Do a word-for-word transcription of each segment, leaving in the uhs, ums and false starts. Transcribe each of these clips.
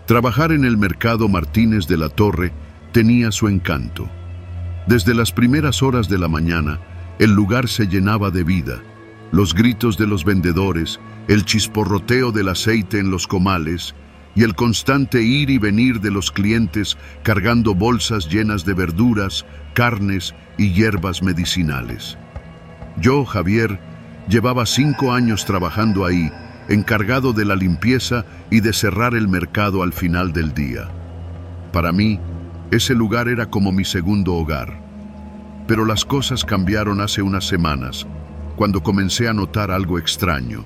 Trabajar en el mercado Martínez de la Torre tenía su encanto. Desde las primeras horas de la mañana, el lugar se llenaba de vida. Los gritos de los vendedores, el chisporroteo del aceite en los comales y el constante ir y venir de los clientes cargando bolsas llenas de verduras, carnes y hierbas medicinales. Yo, Javier, llevaba cinco años trabajando ahí, encargado de la limpieza y de cerrar el mercado al final del día. Para mí, ese lugar era como mi segundo hogar. Pero las cosas cambiaron hace unas semanas, cuando comencé a notar algo extraño.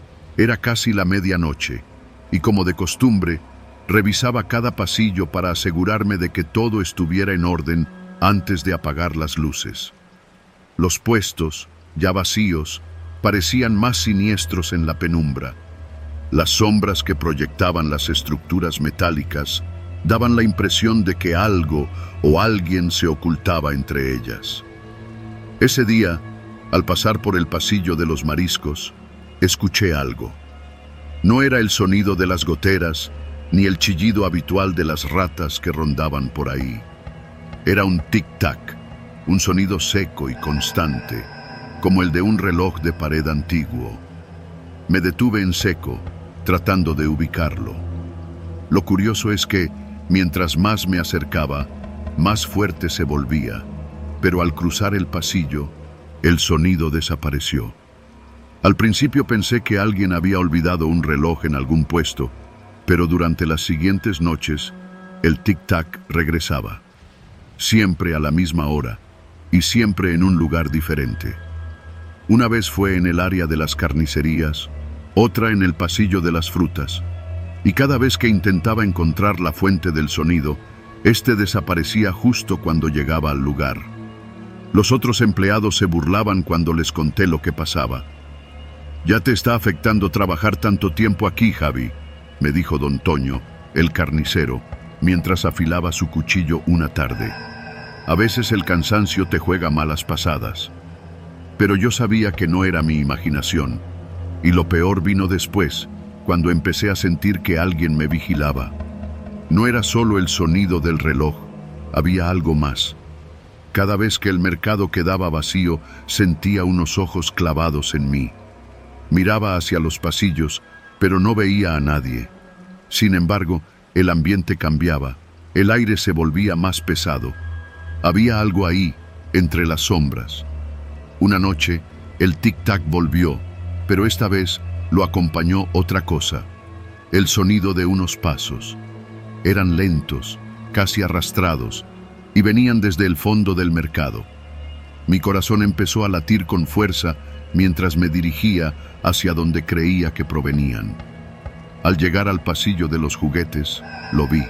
Era casi la medianoche, y como de costumbre, revisaba cada pasillo para asegurarme de que todo estuviera en orden antes de apagar las luces. Los puestos, ya vacíos, parecían más siniestros en la penumbra. Las sombras que proyectaban las estructuras metálicas daban la impresión de que algo o alguien se ocultaba entre ellas. Ese día, al pasar por el pasillo de los mariscos, escuché algo. No era el sonido de las goteras ni el chillido habitual de las ratas que rondaban por ahí. Era un tic-tac, un sonido seco y constante, como el de un reloj de pared antiguo. Me detuve en seco, tratando de ubicarlo. Lo curioso es que, mientras más me acercaba, más fuerte se volvía, pero al cruzar el pasillo, el sonido desapareció. Al principio pensé que alguien había olvidado un reloj en algún puesto, pero durante las siguientes noches, el tic-tac regresaba. Siempre a la misma hora, y siempre en un lugar diferente. Una vez fue en el área de las carnicerías, otra en el pasillo de las frutas, y cada vez que intentaba encontrar la fuente del sonido, este desaparecía justo cuando llegaba al lugar. Los otros empleados se burlaban cuando les conté lo que pasaba. «Ya te está afectando trabajar tanto tiempo aquí, Javi», me dijo don Toño, el carnicero, mientras afilaba su cuchillo una tarde. «A veces el cansancio te juega malas pasadas». Pero yo sabía que no era mi imaginación, y lo peor vino después, cuando empecé a sentir que alguien me vigilaba. No era solo el sonido del reloj, había algo más. Cada vez que el mercado quedaba vacío, sentía unos ojos clavados en mí. Miraba hacia los pasillos, pero no veía a nadie. Sin embargo, el ambiente cambiaba, el aire se volvía más pesado. Había algo ahí, entre las sombras. Una noche, el tic-tac volvió, pero esta vez lo acompañó otra cosa, el sonido de unos pasos. Eran lentos, casi arrastrados, y venían desde el fondo del mercado. Mi corazón empezó a latir con fuerza mientras me dirigía hacia donde creía que provenían. Al llegar al pasillo de los juguetes, lo vi.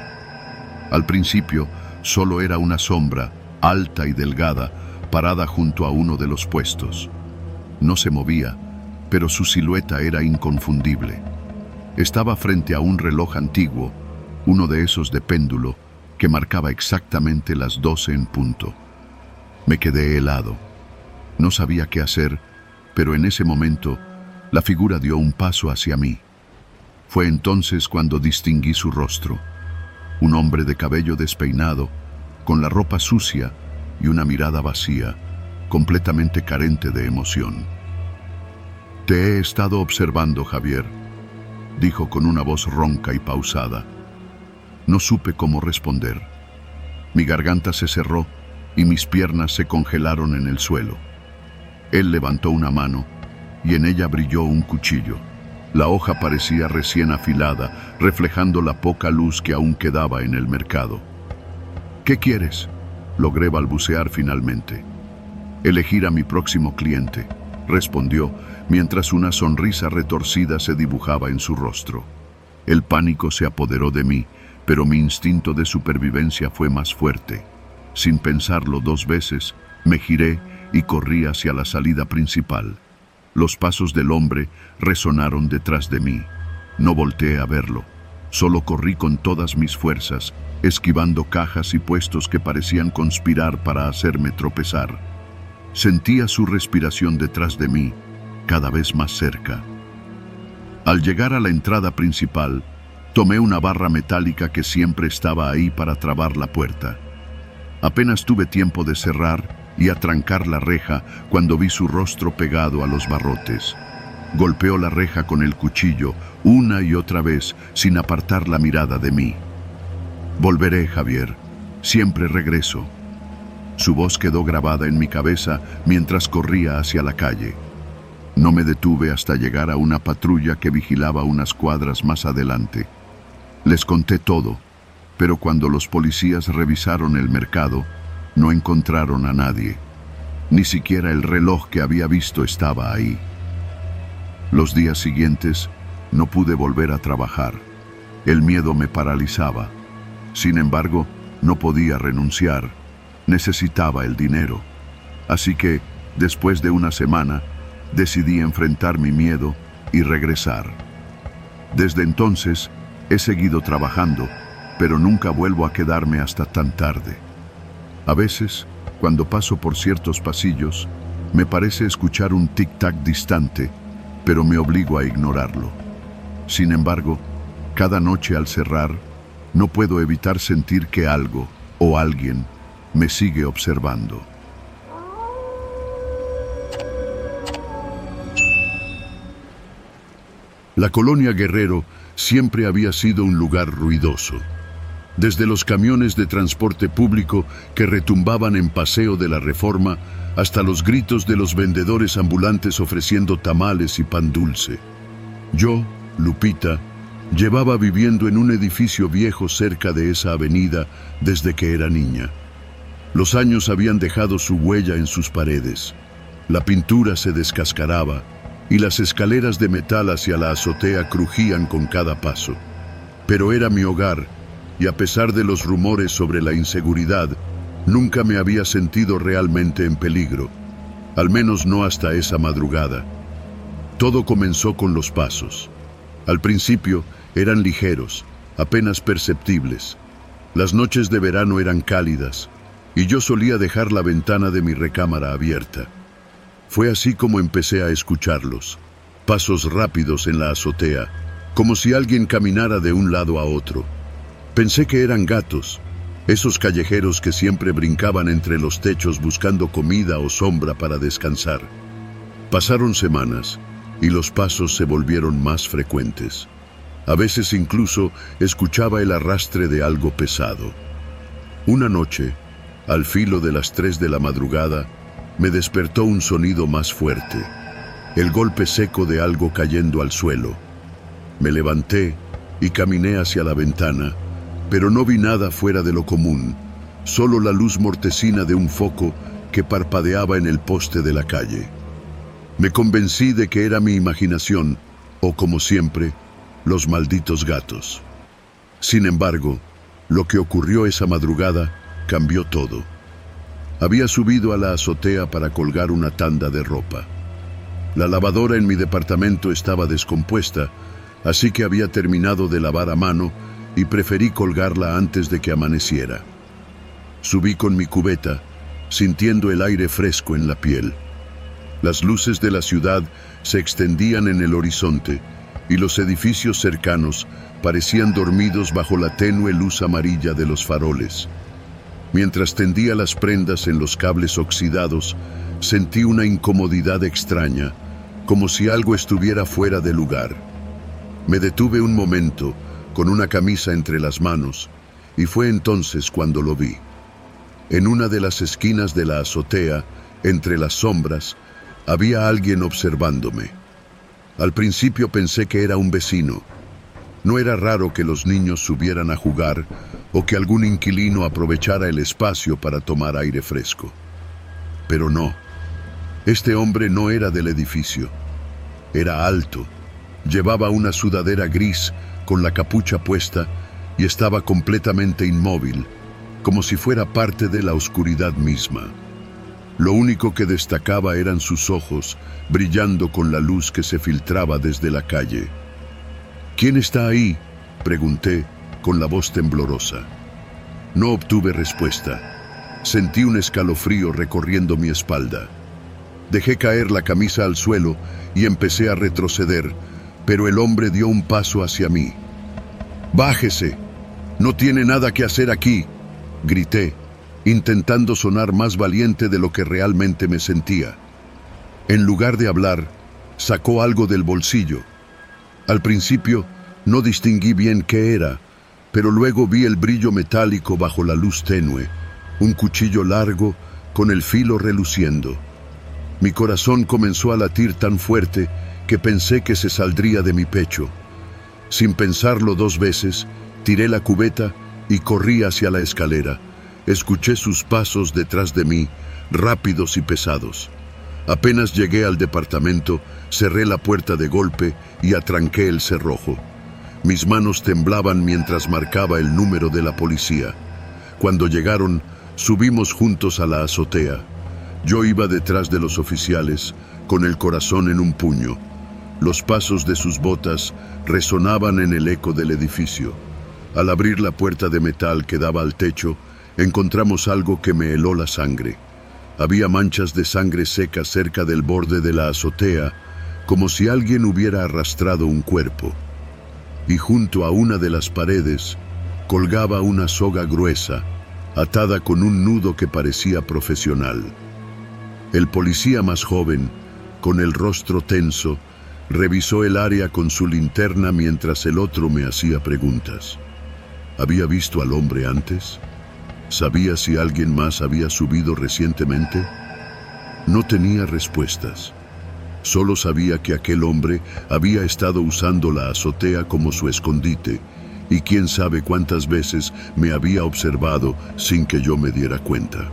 Al principio, solo era una sombra, alta y delgada, parada junto a uno de los puestos. No se movía, pero su silueta era inconfundible. Estaba frente a un reloj antiguo, uno de esos de péndulo, que marcaba exactamente las doce en punto. Me quedé helado. No sabía qué hacer, pero en ese momento, la figura dio un paso hacia mí. Fue entonces cuando distinguí su rostro. Un hombre de cabello despeinado, con la ropa sucia y una mirada vacía, completamente carente de emoción. «Te he estado observando, Javier», dijo con una voz ronca y pausada. No supe cómo responder. Mi garganta se cerró y mis piernas se congelaron en el suelo. Él levantó una mano y en ella brilló un cuchillo. La hoja parecía recién afilada, reflejando la poca luz que aún quedaba en el mercado. «¿Qué quieres?», logré balbucear finalmente. «Elegir a mi próximo cliente», respondió, mientras una sonrisa retorcida se dibujaba en su rostro. El pánico se apoderó de mí, pero mi instinto de supervivencia fue más fuerte. Sin pensarlo dos veces, me giré y corrí hacia la salida principal. Los pasos del hombre resonaron detrás de mí. No volteé a verlo. Solo corrí con todas mis fuerzas, esquivando cajas y puestos que parecían conspirar para hacerme tropezar. Sentía su respiración detrás de mí, cada vez más cerca. Al llegar a la entrada principal, Tomé una barra metálica que siempre estaba ahí para trabar la puerta. Apenas tuve tiempo de cerrar y atrancar la reja cuando vi su rostro pegado a los barrotes. Golpeó la reja con el cuchillo una y otra vez sin apartar la mirada de mí. Volveré, Javier. Siempre regreso. Su voz quedó grabada en mi cabeza mientras corría hacia la calle. No me detuve hasta llegar a una patrulla que vigilaba unas cuadras más adelante. Les conté todo, pero cuando los policías revisaron el mercado, no encontraron a nadie. Ni siquiera el reloj que había visto estaba ahí. Los días siguientes no pude volver a trabajar. El miedo me paralizaba. Sin embargo, no podía renunciar. Necesitaba el dinero. Así que, después de una semana, decidí enfrentar mi miedo y regresar. Desde entonces, he seguido trabajando, pero nunca vuelvo a quedarme hasta tan tarde. A veces, cuando paso por ciertos pasillos, me parece escuchar un tic-tac distante, pero me obligo a ignorarlo. Sin embargo, cada noche al cerrar, no puedo evitar sentir que algo o alguien me sigue observando. La colonia Guerrero siempre había sido un lugar ruidoso. Desde los camiones de transporte público que retumbaban en Paseo de la Reforma hasta los gritos de los vendedores ambulantes ofreciendo tamales y pan dulce. Yo, Lupita, llevaba viviendo en un edificio viejo cerca de esa avenida desde que era niña. Los años habían dejado su huella en sus paredes. La pintura se descascaraba y las escaleras de metal hacia la azotea crujían con cada paso. Pero era mi hogar, y a pesar de los rumores sobre la inseguridad, nunca me había sentido realmente en peligro, al menos no hasta esa madrugada. Todo comenzó con los pasos. Al principio eran ligeros, apenas perceptibles. Las noches de verano eran cálidas, y yo solía dejar la ventana de mi recámara abierta. Fue así como empecé a escucharlos, pasos rápidos en la azotea, como si alguien caminara de un lado a otro. Pensé que eran gatos, esos callejeros que siempre brincaban entre los techos buscando comida o sombra para descansar. Pasaron semanas y los pasos se volvieron más frecuentes. A veces incluso escuchaba el arrastre de algo pesado. Una noche, al filo de las tres de la madrugada, me despertó un sonido más fuerte, el golpe seco de algo cayendo al suelo. Me levanté y caminé hacia la ventana, pero no vi nada fuera de lo común, solo la luz mortecina de un foco que parpadeaba en el poste de la calle. Me convencí de que era mi imaginación, o como siempre, los malditos gatos. Sin embargo, lo que ocurrió esa madrugada cambió todo. Había subido a la azotea para colgar una tanda de ropa. La lavadora en mi departamento estaba descompuesta, así que había terminado de lavar a mano y preferí colgarla antes de que amaneciera. Subí con mi cubeta, sintiendo el aire fresco en la piel. Las luces de la ciudad se extendían en el horizonte y los edificios cercanos parecían dormidos bajo la tenue luz amarilla de los faroles. Mientras tendía las prendas en los cables oxidados, sentí una incomodidad extraña, como si algo estuviera fuera de lugar. Me detuve un momento, con una camisa entre las manos, y fue entonces cuando lo vi. En una de las esquinas de la azotea, entre las sombras, había alguien observándome. Al principio pensé que era un vecino. No era raro que los niños subieran a jugar o que algún inquilino aprovechara el espacio para tomar aire fresco. Pero no. Este hombre no era del edificio. Era alto. Llevaba una sudadera gris con la capucha puesta y estaba completamente inmóvil, como si fuera parte de la oscuridad misma. Lo único que destacaba eran sus ojos, brillando con la luz que se filtraba desde la calle. ¿Quién está ahí?, pregunté, con la voz temblorosa. No obtuve respuesta. Sentí un escalofrío recorriendo mi espalda. Dejé caer la camisa al suelo y empecé a retroceder, pero el hombre dio un paso hacia mí. «Bájese. No tiene nada que hacer aquí», grité, intentando sonar más valiente de lo que realmente me sentía. En lugar de hablar, sacó algo del bolsillo. Al principio no distinguí bien qué era, pero luego vi el brillo metálico bajo la luz tenue, un cuchillo largo con el filo reluciendo. Mi corazón comenzó a latir tan fuerte que pensé que se saldría de mi pecho. Sin pensarlo dos veces, tiré la cubeta y corrí hacia la escalera. Escuché sus pasos detrás de mí, rápidos y pesados. Apenas llegué al departamento, cerré la puerta de golpe y atranqué el cerrojo. Mis manos temblaban mientras marcaba el número de la policía. Cuando llegaron, subimos juntos a la azotea. Yo iba detrás de los oficiales, con el corazón en un puño. Los pasos de sus botas resonaban en el eco del edificio. Al abrir la puerta de metal que daba al techo, encontramos algo que me heló la sangre. Había manchas de sangre seca cerca del borde de la azotea, como si alguien hubiera arrastrado un cuerpo. Y junto a una de las paredes colgaba una soga gruesa, atada con un nudo que parecía profesional. El policía más joven, con el rostro tenso, revisó el área con su linterna mientras el otro me hacía preguntas. ¿Había visto al hombre antes? ¿Sabía si alguien más había subido recientemente? No tenía respuestas. Solo sabía que aquel hombre había estado usando la azotea como su escondite, y quién sabe cuántas veces me había observado sin que yo me diera cuenta.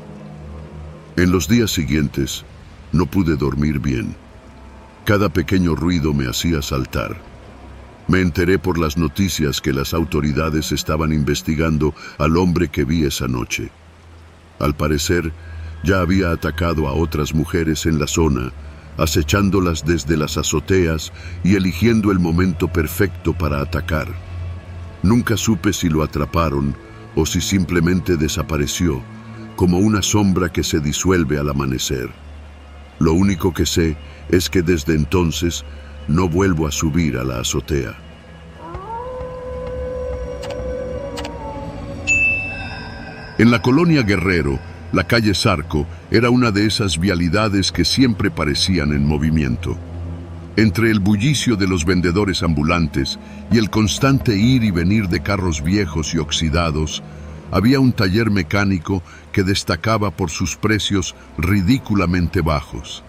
En los días siguientes, no pude dormir bien. Cada pequeño ruido me hacía saltar. Me enteré por las noticias que las autoridades estaban investigando al hombre que vi esa noche. Al parecer, ya había atacado a otras mujeres en la zona, acechándolas desde las azoteas y eligiendo el momento perfecto para atacar. Nunca supe si lo atraparon o si simplemente desapareció, como una sombra que se disuelve al amanecer. Lo único que sé es que desde entonces no vuelvo a subir a la azotea. En la colonia Guerrero, la calle Zarco era una de esas vialidades que siempre parecían en movimiento. Entre el bullicio de los vendedores ambulantes y el constante ir y venir de carros viejos y oxidados, había un taller mecánico que destacaba por sus precios ridículamente bajos.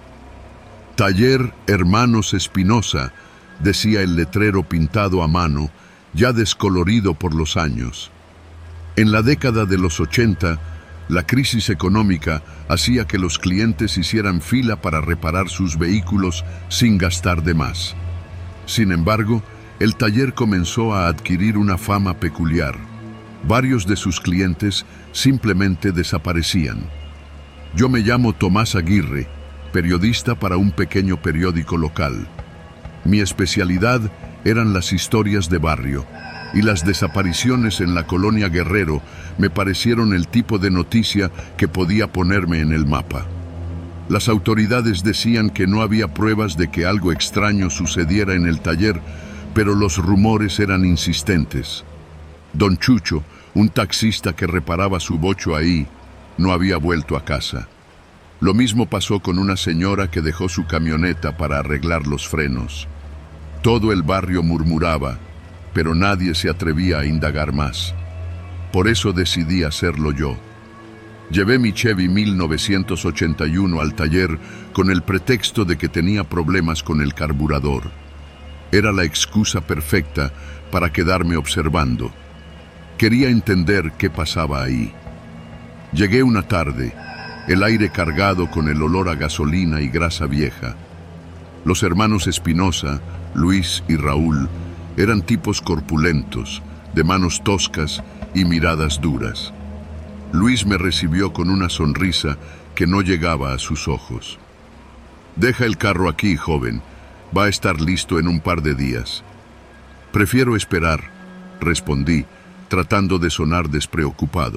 Taller Hermanos Espinosa, decía el letrero pintado a mano, ya descolorido por los años. En la década de los ochenta, la crisis económica hacía que los clientes hicieran fila para reparar sus vehículos sin gastar de más. Sin embargo, el taller comenzó a adquirir una fama peculiar. Varios de sus clientes simplemente desaparecían. Yo me llamo Tomás Aguirre, periodista para un pequeño periódico local. Mi especialidad eran las historias de barrio, y las desapariciones en la colonia Guerrero me parecieron el tipo de noticia que podía ponerme en el mapa. Las autoridades decían que no había pruebas de que algo extraño sucediera en el taller, pero los rumores eran insistentes. Don Chucho, un taxista que reparaba su bocho ahí, no había vuelto a casa. Lo mismo pasó con una señora que dejó su camioneta para arreglar los frenos. Todo el barrio murmuraba, pero nadie se atrevía a indagar más. Por eso decidí hacerlo yo. Llevé mi Chevy mil novecientos ochenta y uno al taller con el pretexto de que tenía problemas con el carburador. Era la excusa perfecta para quedarme observando. Quería entender qué pasaba ahí. Llegué una tarde, el aire cargado con el olor a gasolina y grasa vieja. Los hermanos Espinosa, Luis y Raúl, eran tipos corpulentos, de manos toscas y miradas duras. Luis me recibió con una sonrisa que no llegaba a sus ojos. «Deja el carro aquí, joven. Va a estar listo en un par de días». «Prefiero esperar», respondí, tratando de sonar despreocupado.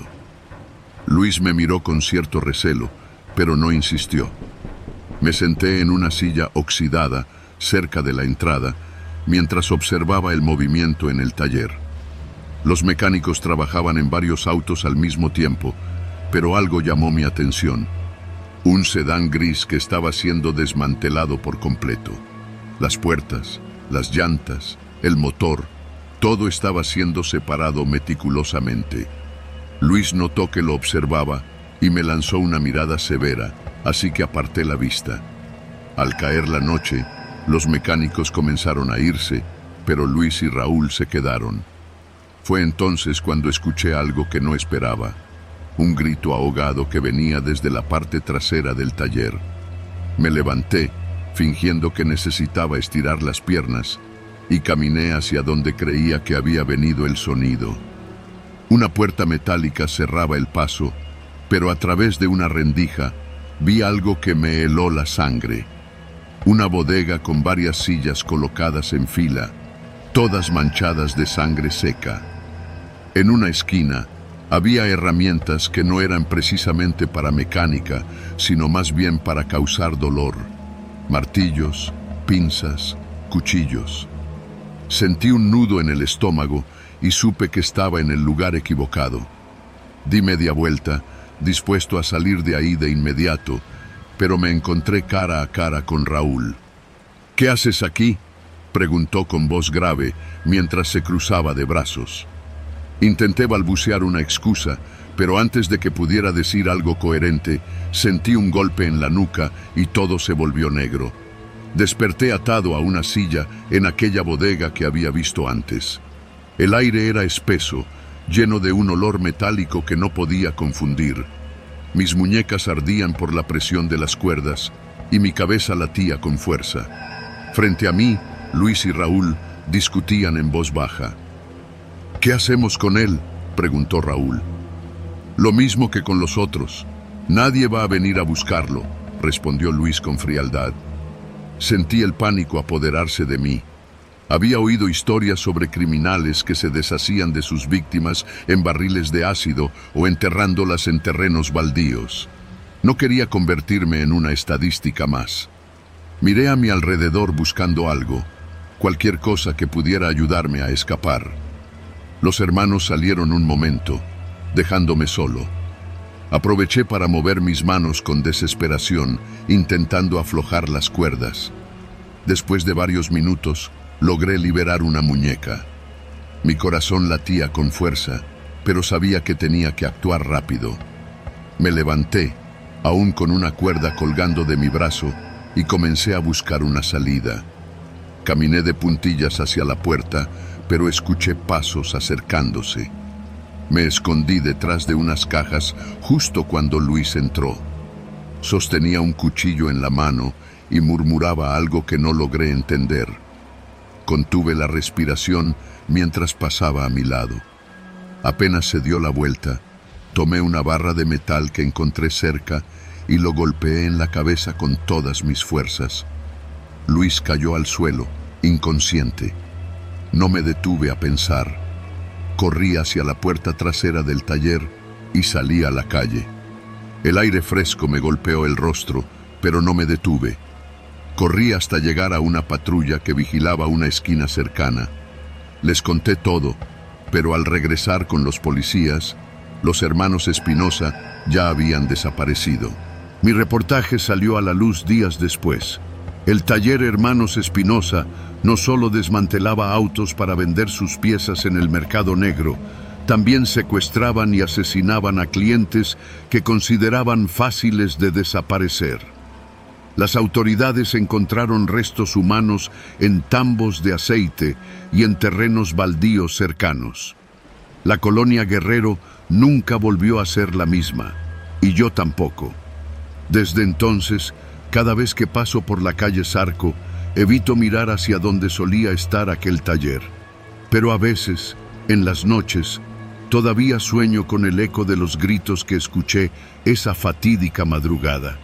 Luis me miró con cierto recelo, pero no insistió. Me senté en una silla oxidada, cerca de la entrada, mientras observaba el movimiento en el taller. Los mecánicos trabajaban en varios autos al mismo tiempo, pero algo llamó mi atención. Un sedán gris que estaba siendo desmantelado por completo. Las puertas, las llantas, el motor, todo estaba siendo separado meticulosamente. Luis notó que lo observaba y me lanzó una mirada severa, así que aparté la vista. Al caer la noche, los mecánicos comenzaron a irse, pero Luis y Raúl se quedaron. Fue entonces cuando escuché algo que no esperaba. Un grito ahogado que venía desde la parte trasera del taller. Me levanté, fingiendo que necesitaba estirar las piernas, y caminé hacia donde creía que había venido el sonido. Una puerta metálica cerraba el paso, pero a través de una rendija vi algo que me heló la sangre. Una bodega con varias sillas colocadas en fila, todas manchadas de sangre seca. En una esquina había herramientas que no eran precisamente para mecánica, sino más bien para causar dolor. Martillos, pinzas, cuchillos. Sentí un nudo en el estómago y supe que estaba en el lugar equivocado. Di media vuelta, dispuesto a salir de ahí de inmediato, pero me encontré cara a cara con Raúl. «¿Qué haces aquí?», preguntó con voz grave mientras se cruzaba de brazos. Intenté balbucear una excusa, pero antes de que pudiera decir algo coherente, sentí un golpe en la nuca y todo se volvió negro. Desperté atado a una silla en aquella bodega que había visto antes. El aire era espeso, lleno de un olor metálico que no podía confundir. Mis muñecas ardían por la presión de las cuerdas y mi cabeza latía con fuerza. Frente a mí, Luis y Raúl discutían en voz baja. «¿Qué hacemos con él?», preguntó Raúl. «Lo mismo que con los otros. Nadie va a venir a buscarlo», respondió Luis con frialdad. Sentí el pánico apoderarse de mí. Había oído historias sobre criminales que se deshacían de sus víctimas en barriles de ácido o enterrándolas en terrenos baldíos. No quería convertirme en una estadística más. Miré a mi alrededor buscando algo, cualquier cosa que pudiera ayudarme a escapar. Los hermanos salieron un momento, dejándome solo. Aproveché para mover mis manos con desesperación, intentando aflojar las cuerdas. Después de varios minutos, logré liberar una muñeca. Mi corazón latía con fuerza, pero sabía que tenía que actuar rápido. Me levanté, aún con una cuerda colgando de mi brazo, y comencé a buscar una salida. Caminé de puntillas hacia la puerta, pero escuché pasos acercándose. Me escondí detrás de unas cajas justo cuando Luis entró. Sostenía un cuchillo en la mano y murmuraba algo que no logré entender. Contuve la respiración mientras pasaba a mi lado. Apenas se dio la vuelta, tomé una barra de metal que encontré cerca y lo golpeé en la cabeza con todas mis fuerzas. Luis cayó al suelo, inconsciente. No me detuve a pensar. Corrí hacia la puerta trasera del taller y salí a la calle. El aire fresco me golpeó el rostro, pero no me detuve. Corrí hasta llegar a una patrulla que vigilaba una esquina cercana. Les conté todo, pero al regresar con los policías, los hermanos Espinosa ya habían desaparecido. Mi reportaje salió a la luz días después. El taller Hermanos Espinosa no solo desmantelaba autos para vender sus piezas en el mercado negro, también secuestraban y asesinaban a clientes que consideraban fáciles de desaparecer. Las autoridades encontraron restos humanos en tambos de aceite y en terrenos baldíos cercanos. La colonia Guerrero nunca volvió a ser la misma, y yo tampoco. Desde entonces, cada vez que paso por la calle Zarco, evito mirar hacia donde solía estar aquel taller. Pero a veces, en las noches, todavía sueño con el eco de los gritos que escuché esa fatídica madrugada.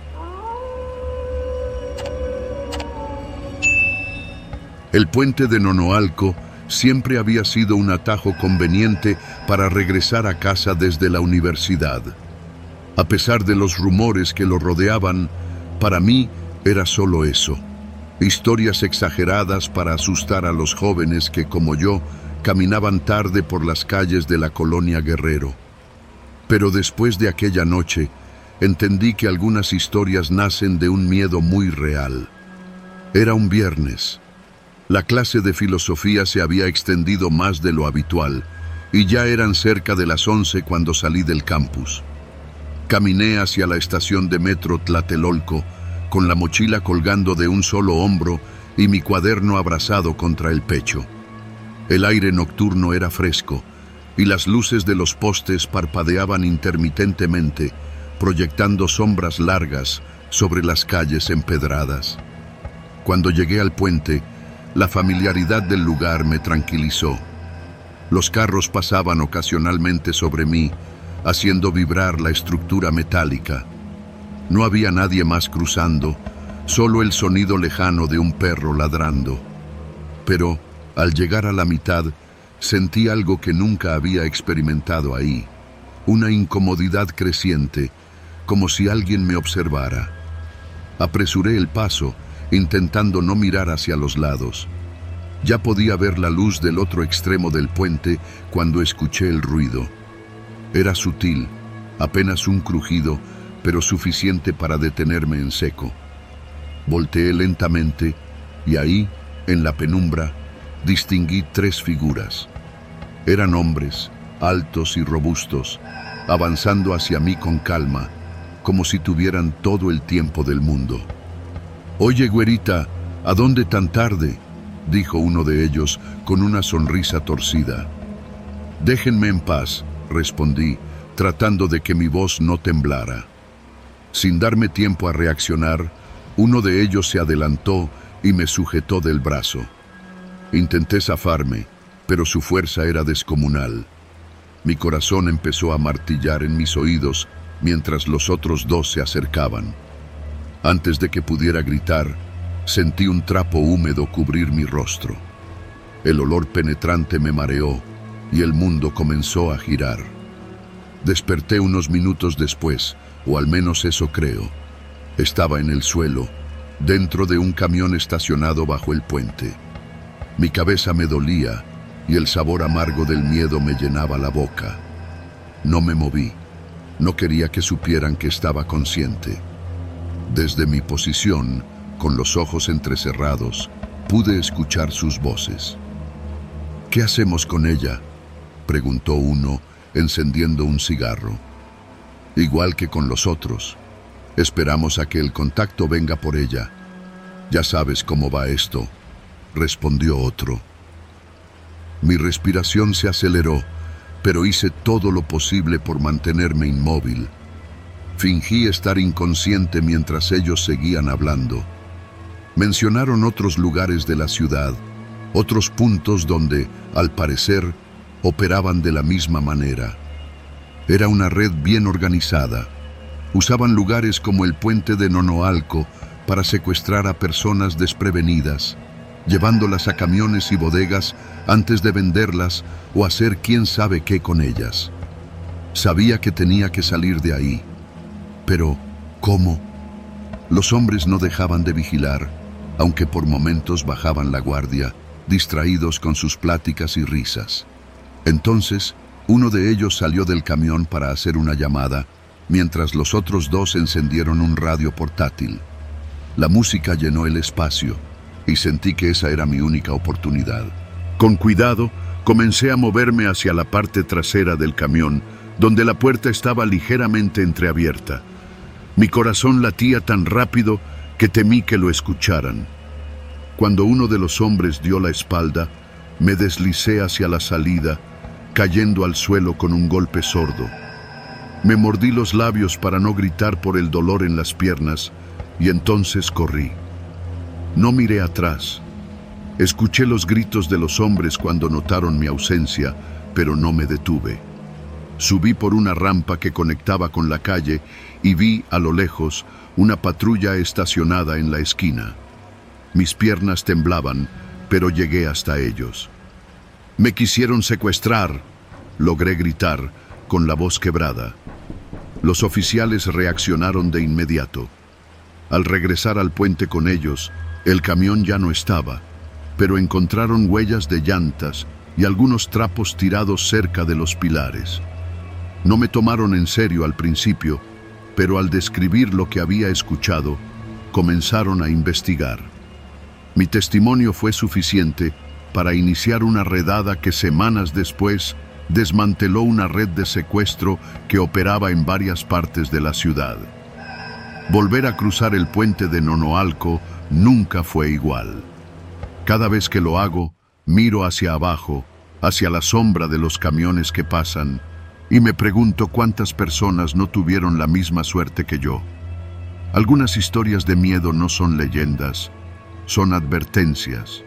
El puente de Nonoalco siempre había sido un atajo conveniente para regresar a casa desde la universidad. A pesar de los rumores que lo rodeaban, para mí era solo eso. Historias exageradas para asustar a los jóvenes que, como yo, Caminaban tarde por las calles de la colonia Guerrero. Pero después de aquella noche, entendí que algunas historias nacen de un miedo muy real. Era un viernes. La clase de filosofía se había extendido más de lo habitual, y ya eran cerca de las once cuando salí del campus. Caminé hacia la estación de metro Tlatelolco, con la mochila colgando de un solo hombro y mi cuaderno abrazado contra el pecho. El aire nocturno era fresco, y las luces de los postes parpadeaban intermitentemente, proyectando sombras largas sobre las calles empedradas. Cuando llegué al puente, la familiaridad del lugar me tranquilizó. Los carros pasaban ocasionalmente sobre mí, haciendo vibrar la estructura metálica. No había nadie más cruzando, solo el sonido lejano de un perro ladrando. Pero, al llegar a la mitad, sentí algo que nunca había experimentado ahí, una incomodidad creciente, como si alguien me observara. Apresuré el paso, intentando no mirar hacia los lados. Ya podía ver la luz del otro extremo del puente cuando escuché el ruido. Era sutil, apenas un crujido, pero suficiente para detenerme en seco. Volteé lentamente y ahí, en la penumbra, distinguí tres figuras. Eran hombres, altos y robustos, avanzando hacia mí con calma, como si tuvieran todo el tiempo del mundo. «Oye, güerita, ¿a dónde tan tarde?», dijo uno de ellos con una sonrisa torcida. «Déjenme en paz», respondí, tratando de que mi voz no temblara. Sin darme tiempo a reaccionar, uno de ellos se adelantó y me sujetó del brazo. Intenté zafarme, pero su fuerza era descomunal. Mi corazón empezó a martillar en mis oídos mientras los otros dos se acercaban. Antes de que pudiera gritar, sentí un trapo húmedo cubrir mi rostro. El olor penetrante me mareó y el mundo comenzó a girar. Desperté unos minutos después, o al menos eso creo. Estaba en el suelo, dentro de un camión estacionado bajo el puente. Mi cabeza me dolía y el sabor amargo del miedo me llenaba la boca. No me moví. No quería que supieran que estaba consciente. Desde mi posición, con los ojos entrecerrados, pude escuchar sus voces. «¿Qué hacemos con ella?», preguntó uno, encendiendo un cigarro. «Igual que con los otros. Esperamos a que el contacto venga por ella. Ya sabes cómo va esto», respondió otro. Mi respiración se aceleró, pero hice todo lo posible por mantenerme inmóvil. Fingí estar inconsciente mientras ellos seguían hablando. Mencionaron otros lugares de la ciudad, otros puntos donde, al parecer, operaban de la misma manera. Era una red bien organizada. Usaban lugares como el puente de Nonoalco para secuestrar a personas desprevenidas, llevándolas a camiones y bodegas antes de venderlas o hacer quién sabe qué con ellas. Sabía que tenía que salir de ahí. Pero, ¿cómo? Los hombres no dejaban de vigilar, aunque por momentos bajaban la guardia, distraídos con sus pláticas y risas. Entonces, uno de ellos salió del camión para hacer una llamada, mientras los otros dos encendieron un radio portátil. La música llenó el espacio, y sentí que esa era mi única oportunidad. Con cuidado, comencé a moverme hacia la parte trasera del camión, donde la puerta estaba ligeramente entreabierta. Mi corazón latía tan rápido que temí que lo escucharan. Cuando uno de los hombres dio la espalda, me deslicé hacia la salida, cayendo al suelo con un golpe sordo. Me mordí los labios para no gritar por el dolor en las piernas, y entonces corrí. No miré atrás. Escuché los gritos de los hombres cuando notaron mi ausencia, pero no me detuve. Subí por una rampa que conectaba con la calle y vi, a lo lejos, una patrulla estacionada en la esquina. Mis piernas temblaban, pero llegué hasta ellos. «Me quisieron secuestrar», logré gritar, con la voz quebrada. Los oficiales reaccionaron de inmediato. Al regresar al puente con ellos, el camión ya no estaba, pero encontraron huellas de llantas y algunos trapos tirados cerca de los pilares. No me tomaron en serio al principio, pero al describir lo que había escuchado, comenzaron a investigar. Mi testimonio fue suficiente para iniciar una redada que semanas después desmanteló una red de secuestro que operaba en varias partes de la ciudad. Volver a cruzar el puente de Nonoalco nunca fue igual. Cada vez que lo hago, miro hacia abajo, hacia la sombra de los camiones que pasan, y me pregunto cuántas personas no tuvieron la misma suerte que yo. Algunas historias de miedo no son leyendas, son advertencias.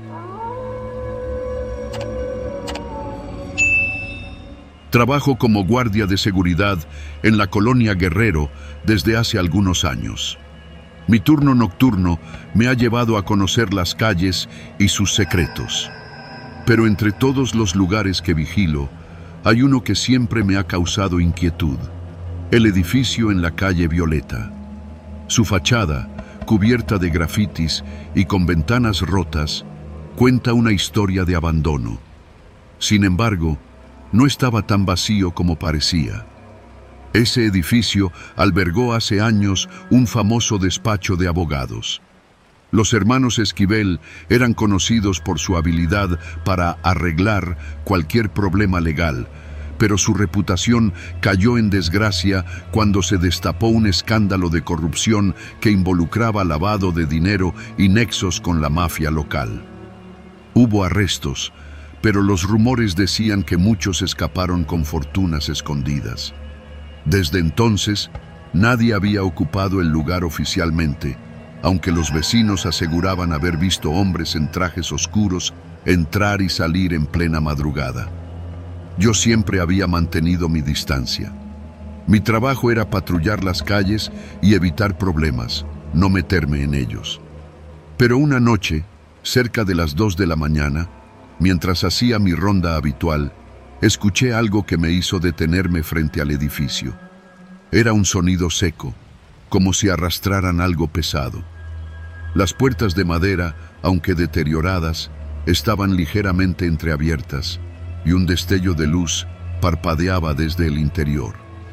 Trabajo como guardia de seguridad en la colonia Guerrero desde hace algunos años. Mi turno nocturno me ha llevado a conocer las calles y sus secretos. Pero entre todos los lugares que vigilo, hay uno que siempre me ha causado inquietud: el edificio en la calle Violeta. Su fachada, cubierta de grafitis y con ventanas rotas, cuenta una historia de abandono. Sin embargo, no estaba tan vacío como parecía. Ese edificio albergó hace años un famoso despacho de abogados. Los hermanos Esquivel eran conocidos por su habilidad para arreglar cualquier problema legal, pero su reputación cayó en desgracia cuando se destapó un escándalo de corrupción que involucraba lavado de dinero y nexos con la mafia local. Hubo arrestos, pero los rumores decían que muchos escaparon con fortunas escondidas. Desde entonces, nadie había ocupado el lugar oficialmente, aunque los vecinos aseguraban haber visto hombres en trajes oscuros entrar y salir en plena madrugada. Yo siempre había mantenido mi distancia. Mi trabajo era patrullar las calles y evitar problemas, no meterme en ellos. Pero una noche, cerca de las dos de la mañana, mientras hacía mi ronda habitual, escuché algo que me hizo detenerme frente al edificio. Era un sonido seco, como si arrastraran algo pesado. Las puertas de madera, aunque deterioradas, estaban ligeramente entreabiertas, y un destello de luz parpadeaba desde el interior.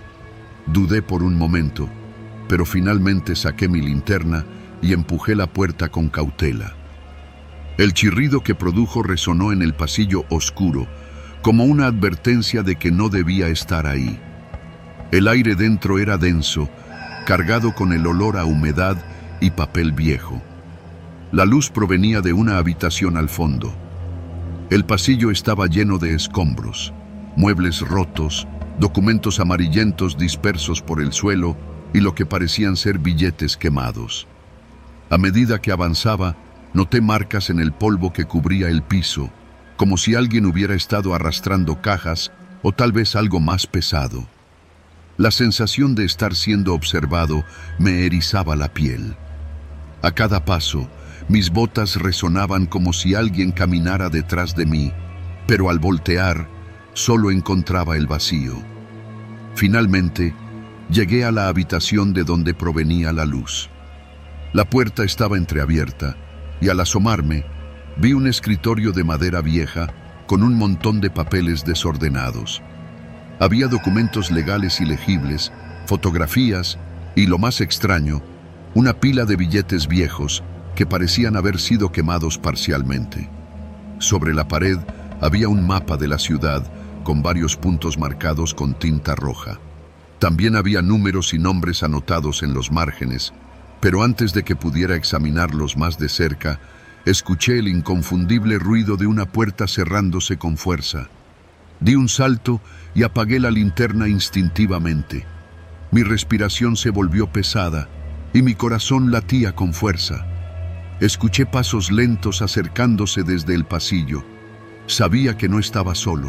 Dudé por un momento, pero finalmente saqué mi linterna y empujé la puerta con cautela. El chirrido que produjo resonó en el pasillo oscuro, como una advertencia de que no debía estar ahí. El aire dentro era denso, cargado con el olor a humedad y papel viejo. La luz provenía de una habitación al fondo. El pasillo estaba lleno de escombros, muebles rotos, documentos amarillentos dispersos por el suelo y lo que parecían ser billetes quemados. A medida que avanzaba, noté marcas en el polvo que cubría el piso, como si alguien hubiera estado arrastrando cajas o tal vez algo más pesado. La sensación de estar siendo observado me erizaba la piel. A cada paso, mis botas resonaban como si alguien caminara detrás de mí, pero al voltear, solo encontraba el vacío. Finalmente, llegué a la habitación de donde provenía la luz. La puerta estaba entreabierta, y al asomarme, vi un escritorio de madera vieja con un montón de papeles desordenados. Había documentos legales ilegibles, fotografías y, lo más extraño, una pila de billetes viejos que parecían haber sido quemados parcialmente. Sobre la pared había un mapa de la ciudad con varios puntos marcados con tinta roja. También había números y nombres anotados en los márgenes, pero antes de que pudiera examinarlos más de cerca, escuché el inconfundible ruido de una puerta cerrándose con fuerza. Di un salto y apagué la linterna instintivamente. Mi respiración se volvió pesada y mi corazón latía con fuerza. Escuché pasos lentos acercándose desde el pasillo. Sabía que no estaba solo.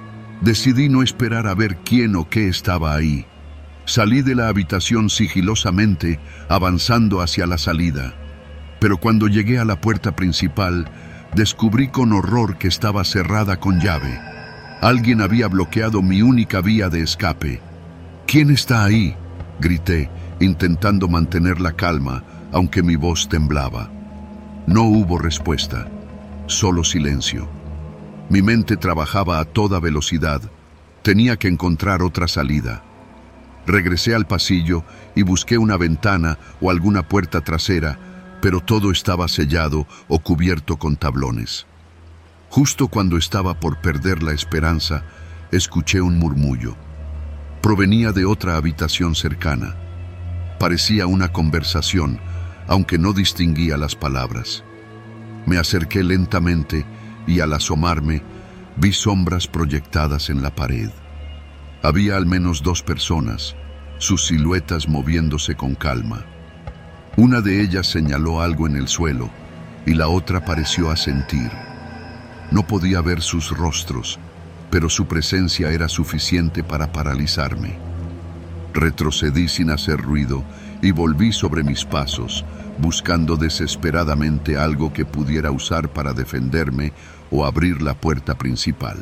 Decidí no esperar a ver quién o qué estaba ahí. Salí de la habitación sigilosamente, avanzando hacia la salida. Pero cuando llegué a la puerta principal, descubrí con horror que estaba cerrada con llave. Alguien había bloqueado mi única vía de escape. ¿Quién está ahí?, grité, intentando mantener la calma, aunque mi voz temblaba. No hubo respuesta, solo silencio. Mi mente trabajaba a toda velocidad. Tenía que encontrar otra salida. Regresé al pasillo y busqué una ventana o alguna puerta trasera, pero todo estaba sellado o cubierto con tablones. Justo cuando estaba por perder la esperanza, escuché un murmullo. Provenía de otra habitación cercana. Parecía una conversación, aunque no distinguía las palabras. Me acerqué lentamente y al asomarme, vi sombras proyectadas en la pared. Había al menos dos personas, sus siluetas moviéndose con calma. Una de ellas señaló algo en el suelo y la otra pareció asentir. No podía ver sus rostros, pero su presencia era suficiente para paralizarme. Retrocedí sin hacer ruido y volví sobre mis pasos, buscando desesperadamente algo que pudiera usar para defenderme o abrir la puerta principal.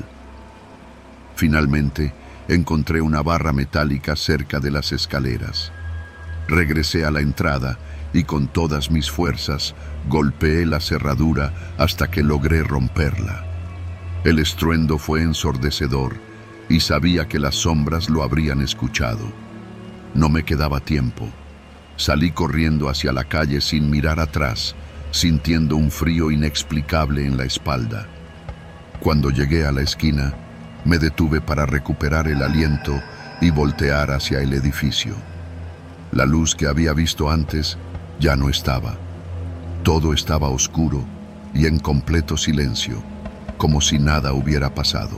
Finalmente, encontré una barra metálica cerca de las escaleras. Regresé a la entrada y con todas mis fuerzas golpeé la cerradura hasta que logré romperla. El estruendo fue ensordecedor y sabía que las sombras lo habrían escuchado. No me quedaba tiempo. Salí corriendo hacia la calle sin mirar atrás, sintiendo un frío inexplicable en la espalda. Cuando llegué a la esquina, me detuve para recuperar el aliento y voltear hacia el edificio. La luz que había visto antes ya no estaba. Todo estaba oscuro y en completo silencio, como si nada hubiera pasado.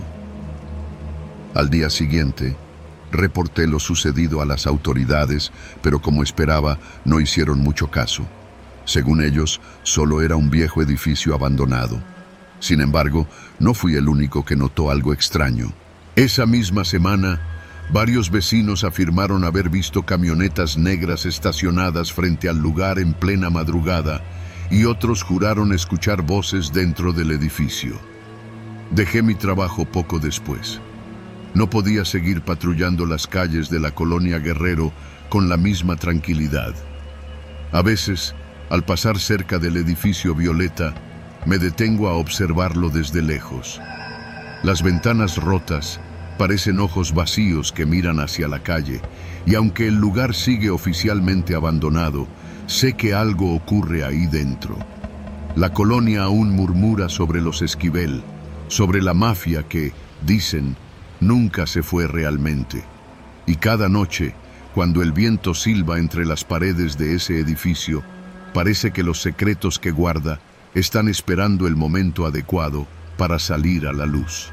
Al día siguiente, reporté lo sucedido a las autoridades, pero como esperaba, no hicieron mucho caso. Según ellos, solo era un viejo edificio abandonado. Sin embargo, no fui el único que notó algo extraño. Esa misma semana, varios vecinos afirmaron haber visto camionetas negras estacionadas frente al lugar en plena madrugada, y otros juraron escuchar voces dentro del edificio. Dejé mi trabajo poco después. No podía seguir patrullando las calles de la colonia Guerrero con la misma tranquilidad. A veces, al pasar cerca del edificio Violeta, me detengo a observarlo desde lejos. Las ventanas rotas parecen ojos vacíos que miran hacia la calle, y aunque el lugar sigue oficialmente abandonado, sé que algo ocurre ahí dentro. La colonia aún murmura sobre los Esquivel, sobre la mafia que, dicen, nunca se fue realmente. Y cada noche, cuando el viento silba entre las paredes de ese edificio, parece que los secretos que guarda están esperando el momento adecuado para salir a la luz.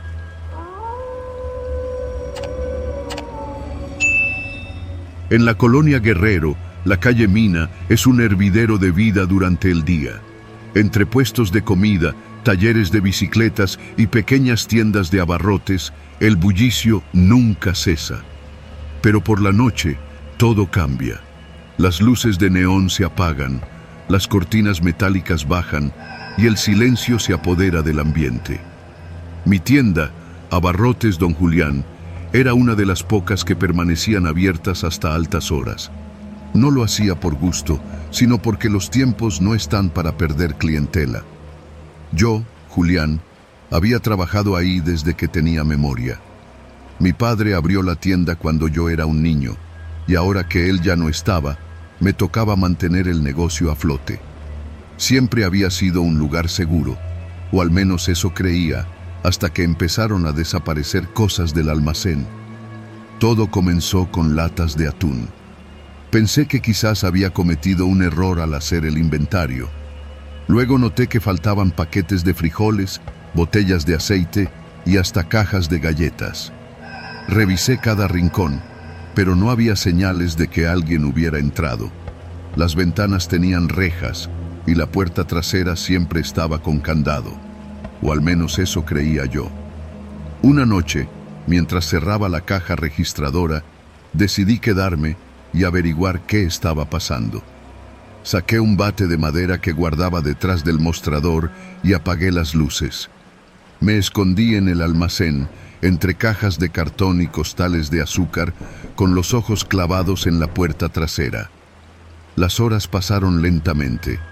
En la colonia Guerrero, la calle Mina es un hervidero de vida durante el día. Entre puestos de comida, talleres de bicicletas y pequeñas tiendas de abarrotes, el bullicio nunca cesa. Pero por la noche, todo cambia. Las luces de neón se apagan, las cortinas metálicas bajan y el silencio se apodera del ambiente. Mi tienda, Abarrotes Don Julián, era una de las pocas que permanecían abiertas hasta altas horas. No lo hacía por gusto, sino porque los tiempos no están para perder clientela. Yo, Julián, había trabajado ahí desde que tenía memoria. Mi padre abrió la tienda cuando yo era un niño, y ahora que él ya no estaba, me tocaba mantener el negocio a flote. Siempre había sido un lugar seguro, o al menos eso creía, hasta que empezaron a desaparecer cosas del almacén. Todo comenzó con latas de atún. Pensé que quizás había cometido un error al hacer el inventario. Luego noté que faltaban paquetes de frijoles, botellas de aceite y hasta cajas de galletas. Revisé cada rincón, pero no había señales de que alguien hubiera entrado. Las ventanas tenían rejas y la puerta trasera siempre estaba con candado, o al menos eso creía yo. Una noche, mientras cerraba la caja registradora, decidí quedarme y averiguar qué estaba pasando. Saqué un bate de madera que guardaba detrás del mostrador y apagué las luces. Me escondí en el almacén, entre cajas de cartón y costales de azúcar, con los ojos clavados en la puerta trasera. Las horas pasaron lentamente.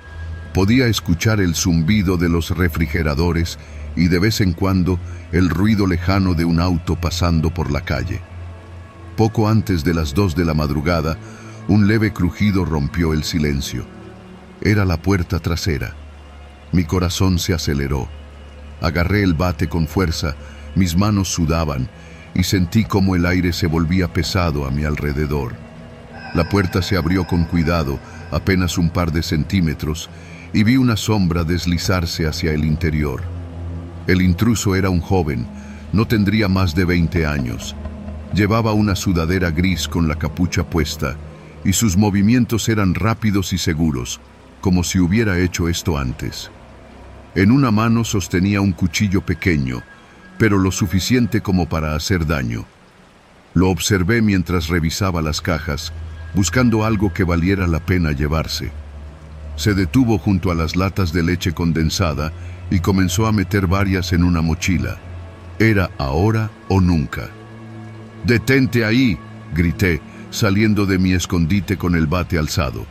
Podía escuchar el zumbido de los refrigeradores y de vez en cuando el ruido lejano de un auto pasando por la calle. Poco antes de las dos de la madrugada, un leve crujido rompió el silencio. Era la puerta trasera. Mi corazón se aceleró. Agarré el bate con fuerza, mis manos sudaban y sentí como el aire se volvía pesado a mi alrededor. La puerta se abrió con cuidado, apenas un par de centímetros, y vi una sombra deslizarse hacia el interior. El intruso era un joven, no tendría más de veinte años. Llevaba una sudadera gris con la capucha puesta, y sus movimientos eran rápidos y seguros, como si hubiera hecho esto antes. En una mano sostenía un cuchillo pequeño, pero lo suficiente como para hacer daño. Lo observé mientras revisaba las cajas, buscando algo que valiera la pena llevarse. Se detuvo junto a las latas de leche condensada y comenzó a meter varias en una mochila. Era ahora o nunca. «¡Detente ahí!», grité, saliendo de mi escondite con el bate alzado.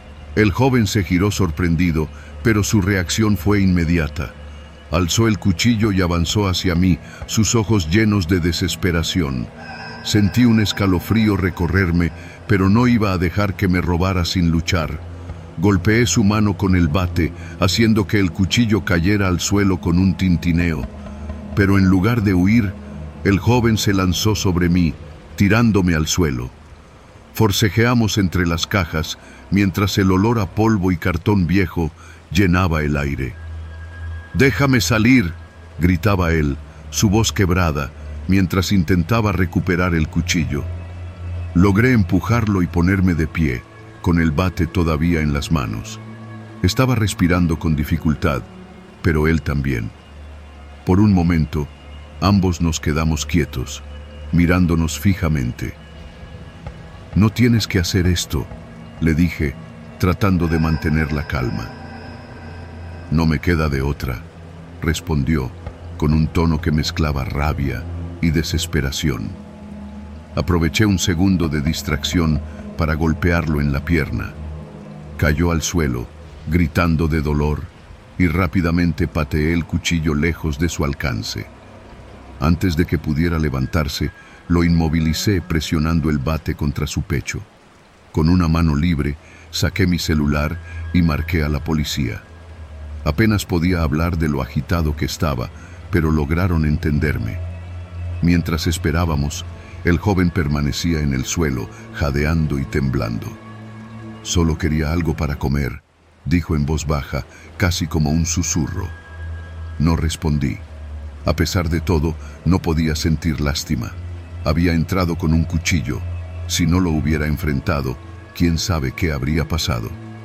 El joven se giró sorprendido, pero su reacción fue inmediata. Alzó el cuchillo y avanzó hacia mí, sus ojos llenos de desesperación. Sentí un escalofrío recorrerme, pero no iba a dejar que me robara sin luchar. Golpeé su mano con el bate, haciendo que el cuchillo cayera al suelo con un tintineo. Pero en lugar de huir, el joven se lanzó sobre mí, tirándome al suelo. Forcejeamos entre las cajas, mientras el olor a polvo y cartón viejo llenaba el aire. «¡Déjame salir!», gritaba él, su voz quebrada, mientras intentaba recuperar el cuchillo. Logré empujarlo y ponerme de pie, con el bate todavía en las manos. Estaba respirando con dificultad, pero él también. Por un momento, ambos nos quedamos quietos, mirándonos fijamente. «No tienes que hacer esto», le dije, tratando de mantener la calma. «No me queda de otra», respondió, con un tono que mezclaba rabia y desesperación. Aproveché un segundo de distracción para golpearlo en la pierna. Cayó al suelo, gritando de dolor, y rápidamente pateé el cuchillo lejos de su alcance. Antes de que pudiera levantarse, lo inmovilicé presionando el bate contra su pecho. Con una mano libre, saqué mi celular y marqué a la policía. Apenas podía hablar de lo agitado que estaba, pero lograron entenderme. Mientras esperábamos, el joven permanecía en el suelo, jadeando y temblando. «Solo quería algo para comer», dijo en voz baja, casi como un susurro. No respondí. A pesar de todo, no podía sentir lástima. Había entrado con un cuchillo. Si no lo hubiera enfrentado, quién sabe qué habría pasado.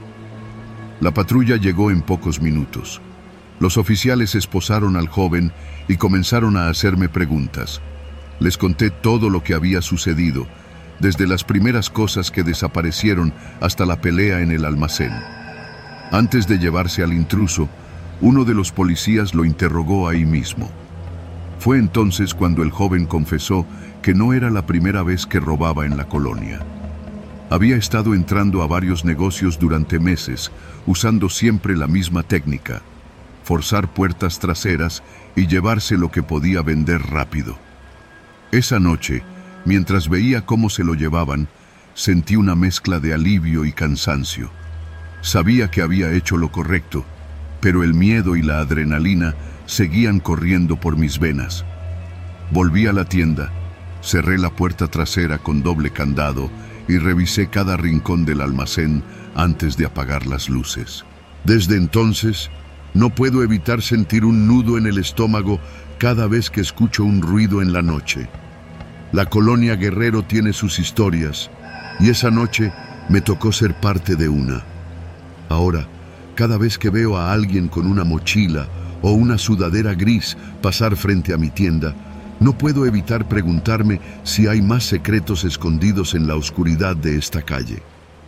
La patrulla llegó en pocos minutos. Los oficiales esposaron al joven y comenzaron a hacerme preguntas. Les conté todo lo que había sucedido, desde las primeras cosas que desaparecieron hasta la pelea en el almacén. Antes de llevarse al intruso, uno de los policías lo interrogó ahí mismo. Fue entonces cuando el joven confesó que no era la primera vez que robaba en la colonia. Había estado entrando a varios negocios durante meses, usando siempre la misma técnica: forzar puertas traseras y llevarse lo que podía vender rápido. Esa noche, mientras veía cómo se lo llevaban, sentí una mezcla de alivio y cansancio. Sabía que había hecho lo correcto, pero el miedo y la adrenalina seguían corriendo por mis venas. Volví a la tienda, cerré la puerta trasera con doble candado y revisé cada rincón del almacén antes de apagar las luces. Desde entonces, no puedo evitar sentir un nudo en el estómago cada vez que escucho un ruido en la noche. La colonia Guerrero tiene sus historias, y esa noche me tocó ser parte de una. Ahora, cada vez que veo a alguien con una mochila o una sudadera gris pasar frente a mi tienda, no puedo evitar preguntarme si hay más secretos escondidos en la oscuridad de esta calle.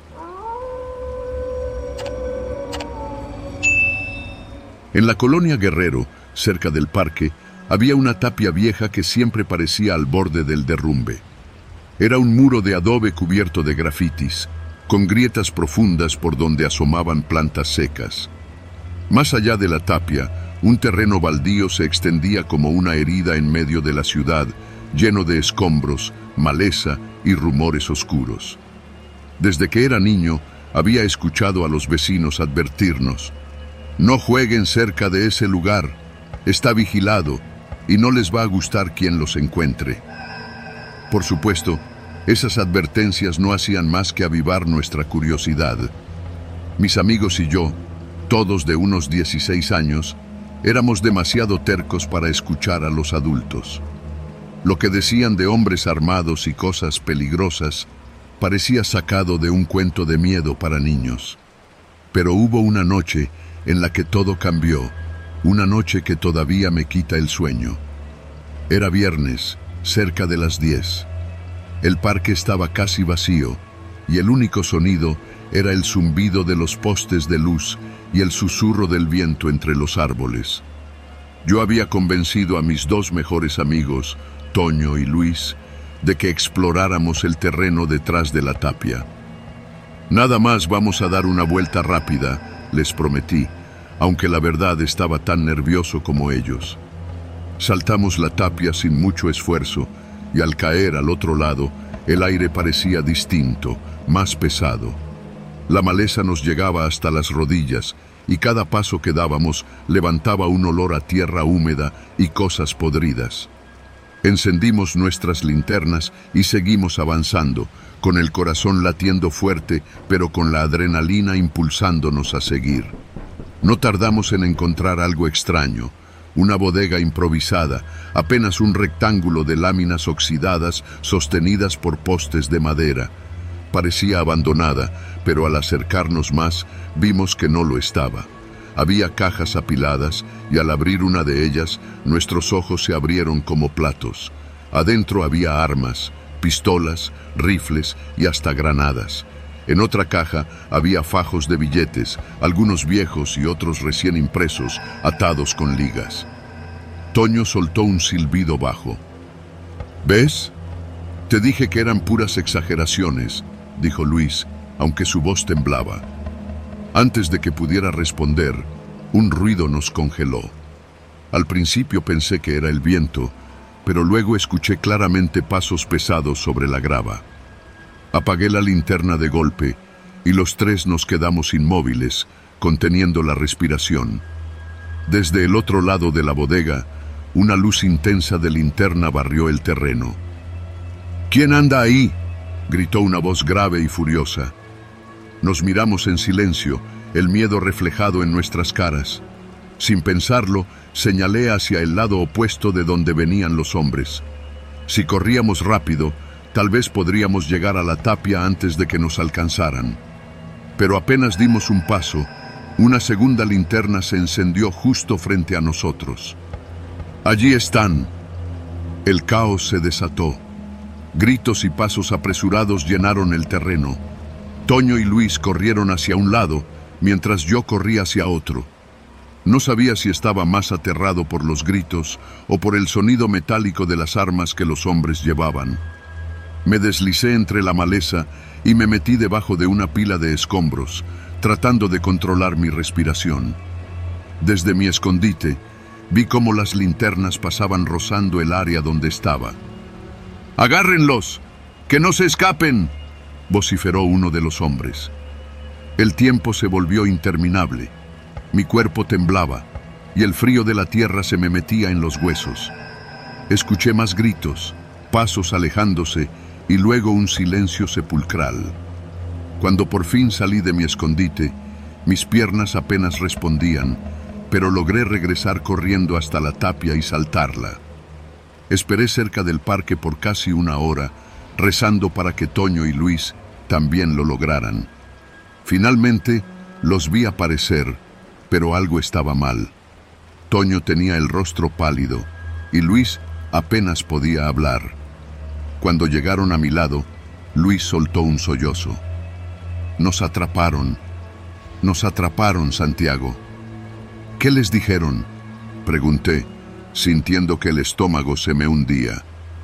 En la colonia Guerrero, cerca del parque, había una tapia vieja que siempre parecía al borde del derrumbe. Era un muro de adobe cubierto de grafitis, con grietas profundas por donde asomaban plantas secas. Más allá de la tapia, un terreno baldío se extendía como una herida en medio de la ciudad, lleno de escombros, maleza y rumores oscuros. Desde que era niño, había escuchado a los vecinos advertirnos: no jueguen cerca de ese lugar, está vigilado y no les va a gustar quien los encuentre. Por supuesto, esas advertencias no hacían más que avivar nuestra curiosidad. Mis amigos y yo, todos de unos dieciséis años, éramos demasiado tercos para escuchar a los adultos. Lo que decían de hombres armados y cosas peligrosas parecía sacado de un cuento de miedo para niños. Pero hubo una noche en la que todo cambió, una noche que todavía me quita el sueño. Era viernes, cerca de las diez. El parque estaba casi vacío y el único sonido era el zumbido de los postes de luz y el susurro del viento entre los árboles. Yo había convencido a mis dos mejores amigos, Toño y Luis, de que exploráramos el terreno detrás de la tapia. Nada más, vamos a dar una vuelta rápida, les prometí, aunque la verdad estaba tan nervioso como ellos. Saltamos la tapia sin mucho esfuerzo y al caer al otro lado, el aire parecía distinto, más pesado. La maleza nos llegaba hasta las rodillas y cada paso que dábamos levantaba un olor a tierra húmeda y cosas podridas. Encendimos nuestras linternas y seguimos avanzando, con el corazón latiendo fuerte, pero con la adrenalina impulsándonos a seguir. No tardamos en encontrar algo extraño, una bodega improvisada, apenas un rectángulo de láminas oxidadas sostenidas por postes de madera. Parecía abandonada, pero al acercarnos más, vimos que no lo estaba. Había cajas apiladas y al abrir una de ellas, nuestros ojos se abrieron como platos. Adentro había armas, pistolas, rifles y hasta granadas. En otra caja había fajos de billetes, algunos viejos y otros recién impresos, atados con ligas. Toño soltó un silbido bajo. ¿Ves? Te dije que eran puras exageraciones, dijo Luis, aunque su voz temblaba. Antes de que pudiera responder, un ruido nos congeló. Al principio pensé que era el viento, pero luego escuché claramente pasos pesados sobre la grava. Apagué la linterna de golpe y los tres nos quedamos inmóviles, conteniendo la respiración. Desde el otro lado de la bodega, una luz intensa de linterna barrió el terreno. ¿Quién anda ahí?, gritó una voz grave y furiosa. Nos miramos en silencio, el miedo reflejado en nuestras caras. Sin pensarlo, señalé hacia el lado opuesto de donde venían los hombres. Si corríamos rápido, tal vez podríamos llegar a la tapia antes de que nos alcanzaran. Pero apenas dimos un paso, una segunda linterna se encendió justo frente a nosotros. Allí están. El caos se desató. Gritos y pasos apresurados llenaron el terreno. Toño y Luis corrieron hacia un lado, mientras yo corría hacia otro. No sabía si estaba más aterrado por los gritos o por el sonido metálico de las armas que los hombres llevaban. Me deslicé entre la maleza y me metí debajo de una pila de escombros, tratando de controlar mi respiración. Desde mi escondite, vi cómo las linternas pasaban rozando el área donde estaba. ¡Agárrenlos! ¡Que no se escapen!, vociferó uno de los hombres. El tiempo se volvió interminable. Mi cuerpo temblaba y el frío de la tierra se me metía en los huesos. Escuché más gritos, pasos alejándose y luego un silencio sepulcral. Cuando por fin salí de mi escondite, mis piernas apenas respondían, pero logré regresar corriendo hasta la tapia y saltarla. Esperé cerca del parque por casi una hora, rezando para que Toño y Luis también lo lograran. Finalmente, los vi aparecer, pero algo estaba mal. Toño tenía el rostro pálido y Luis apenas podía hablar. Cuando llegaron a mi lado, Luis soltó un sollozo. Nos atraparon. Nos atraparon, Santiago. ¿Qué les dijeron?, pregunté, sintiendo que el estómago se me hundía.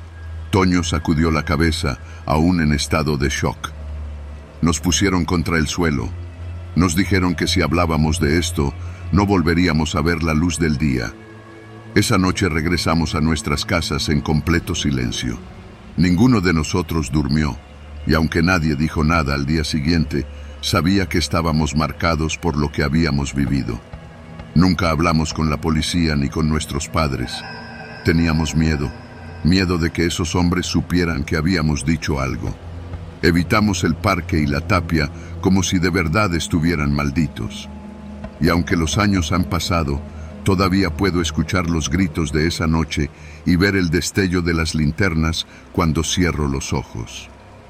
Toño sacudió la cabeza, aún en estado de shock. Nos pusieron contra el suelo. Nos dijeron que si hablábamos de esto, no volveríamos a ver la luz del día. Esa noche regresamos a nuestras casas en completo silencio. Ninguno de nosotros durmió, y aunque nadie dijo nada al día siguiente, sabía que estábamos marcados por lo que habíamos vivido. Nunca hablamos con la policía ni con nuestros padres. Teníamos miedo, miedo de que esos hombres supieran que habíamos dicho algo. Evitamos el parque y la tapia como si de verdad estuvieran malditos. Y aunque los años han pasado, todavía puedo escuchar los gritos de esa noche y ver el destello de las linternas cuando cierro los ojos.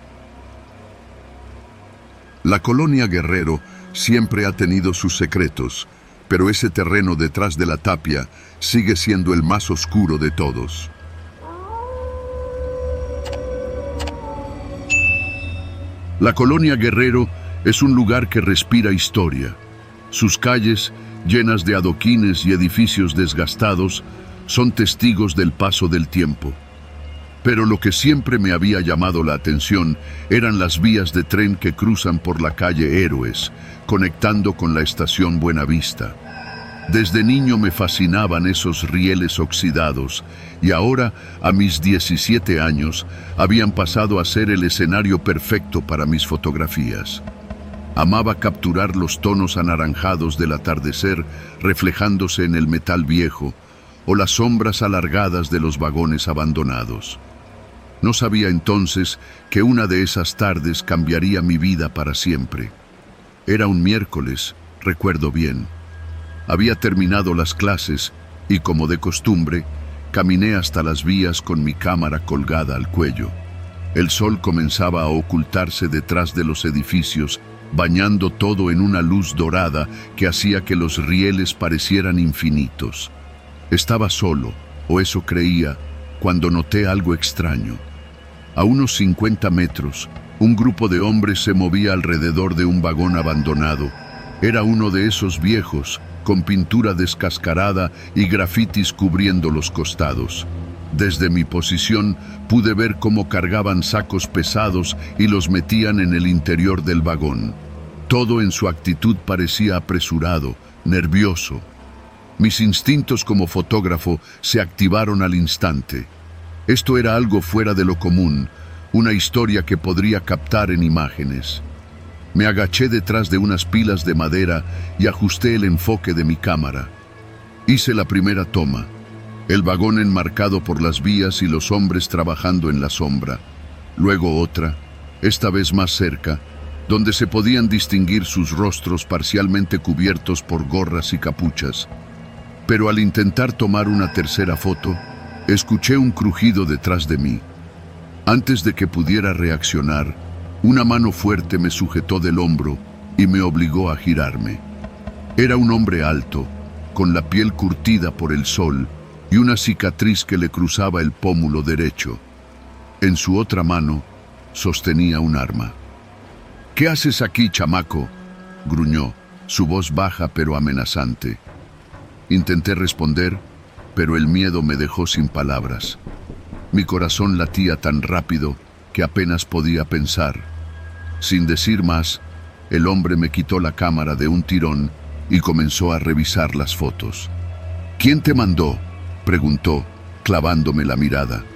La colonia Guerrero siempre ha tenido sus secretos, pero ese terreno detrás de la tapia sigue siendo el más oscuro de todos. La colonia Guerrero es un lugar que respira historia. Sus calles, llenas de adoquines y edificios desgastados, son testigos del paso del tiempo. Pero lo que siempre me había llamado la atención eran las vías de tren que cruzan por la calle Héroes, conectando con la estación Buenavista. Desde niño me fascinaban esos rieles oxidados y ahora, a mis diecisiete años, habían pasado a ser el escenario perfecto para mis fotografías. Amaba capturar los tonos anaranjados del atardecer reflejándose en el metal viejo o las sombras alargadas de los vagones abandonados. No sabía entonces que una de esas tardes cambiaría mi vida para siempre. Era un miércoles, recuerdo bien. Había terminado las clases y, como de costumbre, caminé hasta las vías con mi cámara colgada al cuello. El sol comenzaba a ocultarse detrás de los edificios, bañando todo en una luz dorada que hacía que los rieles parecieran infinitos. Estaba solo, o eso creía, cuando noté algo extraño. A unos cincuenta metros, un grupo de hombres se movía alrededor de un vagón abandonado. Era uno de esos viejos, con pintura descascarada y grafitis cubriendo los costados. Desde mi posición pude ver cómo cargaban sacos pesados y los metían en el interior del vagón. Todo en su actitud parecía apresurado, nervioso. Mis instintos como fotógrafo se activaron al instante. Esto era algo fuera de lo común, una historia que podría captar en imágenes. Me agaché detrás de unas pilas de madera y ajusté el enfoque de mi cámara. Hice la primera toma, el vagón enmarcado por las vías y los hombres trabajando en la sombra. Luego otra, esta vez más cerca, donde se podían distinguir sus rostros parcialmente cubiertos por gorras y capuchas. Pero al intentar tomar una tercera foto, escuché un crujido detrás de mí. Antes de que pudiera reaccionar, una mano fuerte me sujetó del hombro y me obligó a girarme. Era un hombre alto, con la piel curtida por el sol y una cicatriz que le cruzaba el pómulo derecho. En su otra mano sostenía un arma. «¿Qué haces aquí, chamaco?», gruñó, su voz baja pero amenazante. Intenté responder, pero el miedo me dejó sin palabras. Mi corazón latía tan rápido que apenas podía pensar. Sin decir más, el hombre me quitó la cámara de un tirón y comenzó a revisar las fotos. «¿Quién te mandó?», preguntó, clavándome la mirada.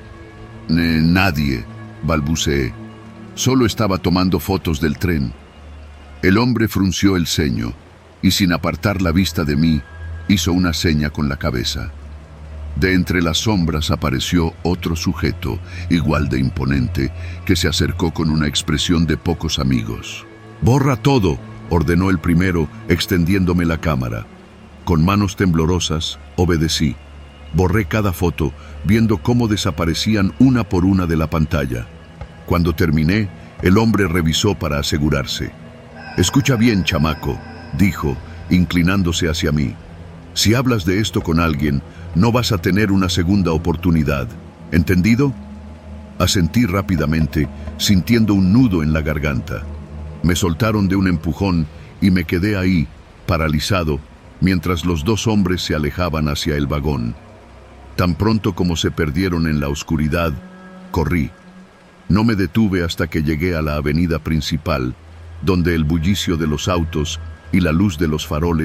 «Nadie», balbuceé. «Solo estaba tomando fotos del tren». El hombre frunció el ceño y, sin apartar la vista de mí, hizo una seña con la cabeza. De entre las sombras apareció otro sujeto, igual de imponente, que se acercó con una expresión de pocos amigos. «Borra todo», ordenó el primero, extendiéndome la cámara. Con manos temblorosas, obedecí. Borré cada foto, viendo cómo desaparecían una por una de la pantalla. Cuando terminé, el hombre revisó para asegurarse. «Escucha bien, chamaco», dijo, inclinándose hacia mí. «Si hablas de esto con alguien, no vas a tener una segunda oportunidad. ¿Entendido?». Asentí rápidamente, sintiendo un nudo en la garganta. Me soltaron de un empujón y me quedé ahí, paralizado, mientras los dos hombres se alejaban hacia el vagón. Tan pronto como se perdieron en la oscuridad, corrí. No me detuve hasta que llegué a la avenida principal, donde el bullicio de los autos y la luz de los faroles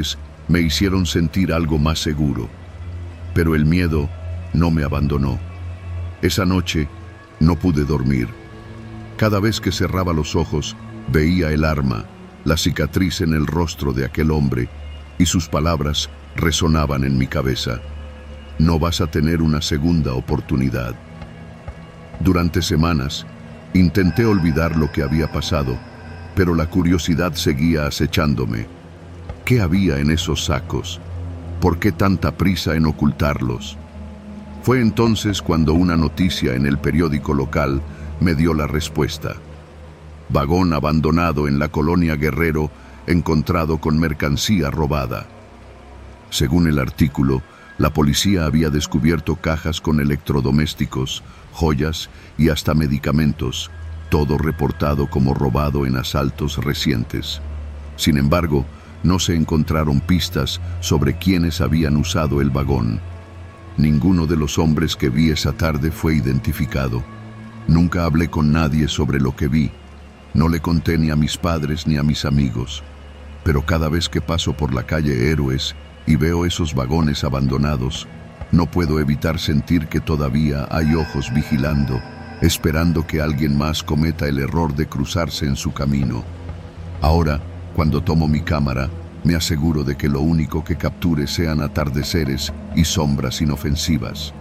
me hicieron sentir algo más seguro, pero el miedo no me abandonó. Esa noche no pude dormir. Cada vez que cerraba los ojos, veía el arma, la cicatriz en el rostro de aquel hombre, y sus palabras resonaban en mi cabeza. No vas a tener una segunda oportunidad. Durante semanas, intenté olvidar lo que había pasado, pero la curiosidad seguía acechándome. ¿Qué había en esos sacos? ¿Por qué tanta prisa en ocultarlos? Fue entonces cuando una noticia en el periódico local me dio la respuesta. Vagón abandonado en la colonia Guerrero, encontrado con mercancía robada. Según el artículo, la policía había descubierto cajas con electrodomésticos, joyas y hasta medicamentos, todo reportado como robado en asaltos recientes. Sin embargo, no se encontraron pistas sobre quiénes habían usado el vagón. Ninguno de los hombres que vi esa tarde fue identificado. Nunca hablé con nadie sobre lo que vi. No le conté ni a mis padres ni a mis amigos. Pero cada vez que paso por la calle Héroes y veo esos vagones abandonados, no puedo evitar sentir que todavía hay ojos vigilando, esperando que alguien más cometa el error de cruzarse en su camino. Ahora, cuando tomo mi cámara, me aseguro de que lo único que capture sean atardeceres y sombras inofensivas.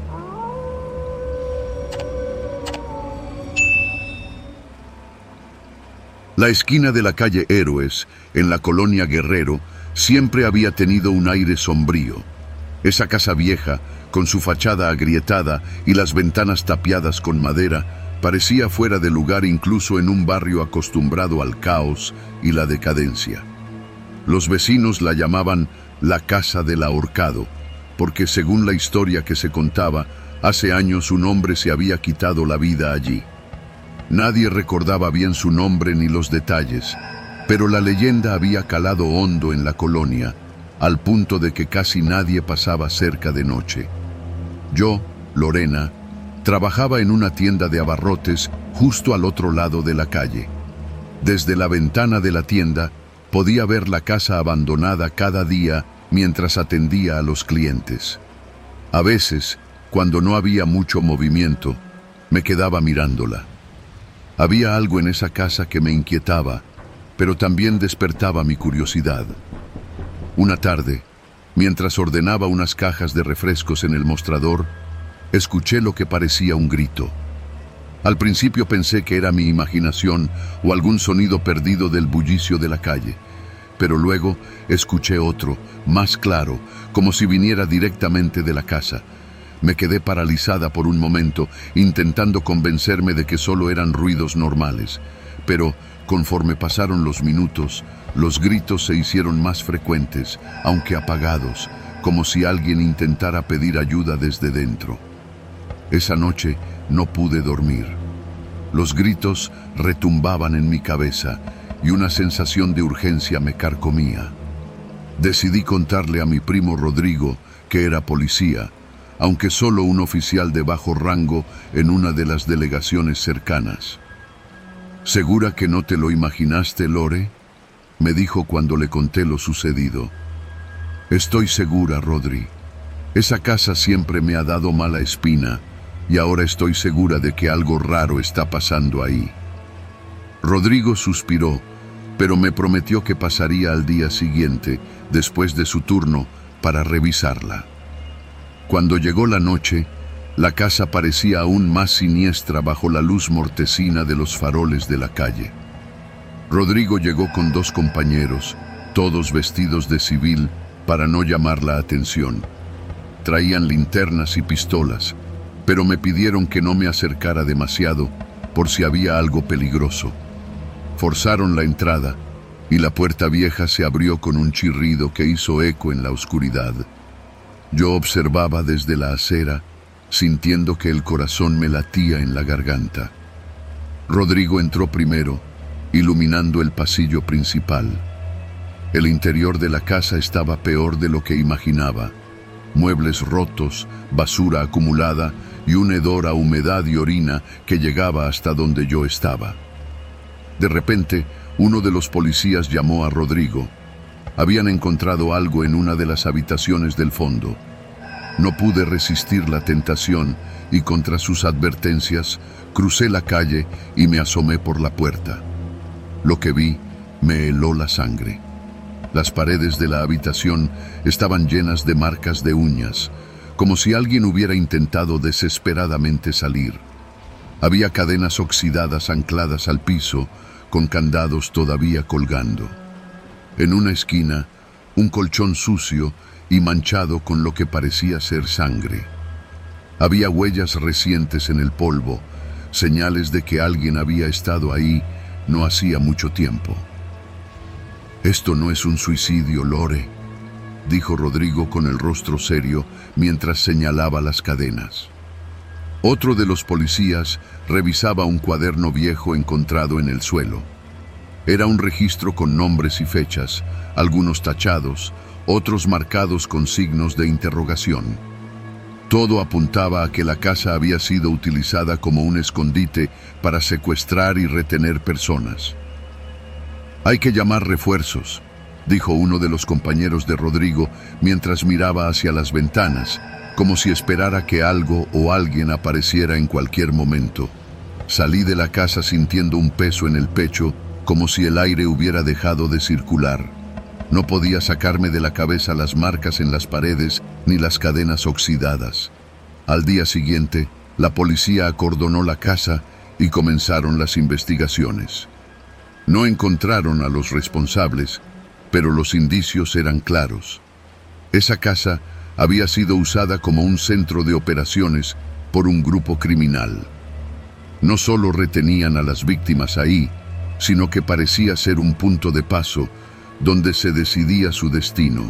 La esquina de la calle Héroes, en la colonia Guerrero, siempre había tenido un aire sombrío. Esa casa vieja, con su fachada agrietada y las ventanas tapiadas con madera, parecía fuera de lugar incluso en un barrio acostumbrado al caos y la decadencia. Los vecinos la llamaban la Casa del Ahorcado, porque según la historia que se contaba, hace años un hombre se había quitado la vida allí. Nadie recordaba bien su nombre ni los detalles, pero la leyenda había calado hondo en la colonia, al punto de que casi nadie pasaba cerca de noche. Yo, Lorena, trabajaba en una tienda de abarrotes justo al otro lado de la calle. Desde la ventana de la tienda podía ver la casa abandonada cada día mientras atendía a los clientes. A veces, cuando no había mucho movimiento, me quedaba mirándola. Había algo en esa casa que me inquietaba, pero también despertaba mi curiosidad. Una tarde, mientras ordenaba unas cajas de refrescos en el mostrador, escuché lo que parecía un grito. Al principio pensé que era mi imaginación o algún sonido perdido del bullicio de la calle, pero luego escuché otro, más claro, como si viniera directamente de la casa. Me quedé paralizada por un momento, intentando convencerme de que solo eran ruidos normales, pero conforme pasaron los minutos, los gritos se hicieron más frecuentes, aunque apagados, como si alguien intentara pedir ayuda desde dentro. Esa noche no pude dormir. Los gritos retumbaban en mi cabeza y una sensación de urgencia me carcomía. Decidí contarle a mi primo Rodrigo, que era policía, aunque solo un oficial de bajo rango en una de las delegaciones cercanas. ¿Segura que no te lo imaginaste, Lore?, me dijo cuando le conté lo sucedido. Estoy segura, Rodri. Esa casa siempre me ha dado mala espina y ahora estoy segura de que algo raro está pasando ahí. Rodrigo suspiró, pero me prometió que pasaría al día siguiente, después de su turno, para revisarla. Cuando llegó la noche, la casa parecía aún más siniestra bajo la luz mortecina de los faroles de la calle. Rodrigo llegó con dos compañeros, todos vestidos de civil, para no llamar la atención. Traían linternas y pistolas, pero me pidieron que no me acercara demasiado por si había algo peligroso. Forzaron la entrada y la puerta vieja se abrió con un chirrido que hizo eco en la oscuridad. Yo observaba desde la acera, sintiendo que el corazón me latía en la garganta. Rodrigo entró primero, iluminando el pasillo principal. El interior de la casa estaba peor de lo que imaginaba. Muebles rotos, basura acumulada y un hedor a humedad y orina que llegaba hasta donde yo estaba. De repente, uno de los policías llamó a Rodrigo. Habían encontrado algo en una de las habitaciones del fondo. No pude resistir la tentación y contra sus advertencias crucé la calle y me asomé por la puerta. Lo que vi me heló la sangre. Las paredes de la habitación estaban llenas de marcas de uñas, como si alguien hubiera intentado desesperadamente salir. Había cadenas oxidadas ancladas al piso, con candados todavía colgando. En una esquina, un colchón sucio y manchado con lo que parecía ser sangre. Había huellas recientes en el polvo, señales de que alguien había estado ahí no hacía mucho tiempo. «Esto no es un suicidio, Lore», dijo Rodrigo con el rostro serio mientras señalaba las cadenas. Otro de los policías revisaba un cuaderno viejo encontrado en el suelo. Era un registro con nombres y fechas, algunos tachados, otros marcados con signos de interrogación. Todo apuntaba a que la casa había sido utilizada como un escondite para secuestrar y retener personas. «Hay que llamar refuerzos», dijo uno de los compañeros de Rodrigo mientras miraba hacia las ventanas, como si esperara que algo o alguien apareciera en cualquier momento. Salí de la casa sintiendo un peso en el pecho, como si el aire hubiera dejado de circular. No podía sacarme de la cabeza las marcas en las paredes ni las cadenas oxidadas. Al día siguiente, la policía acordonó la casa y comenzaron las investigaciones. No encontraron a los responsables, pero los indicios eran claros. Esa casa había sido usada como un centro de operaciones por un grupo criminal. No solo retenían a las víctimas ahí, sino que parecía ser un punto de paso donde se decidía su destino.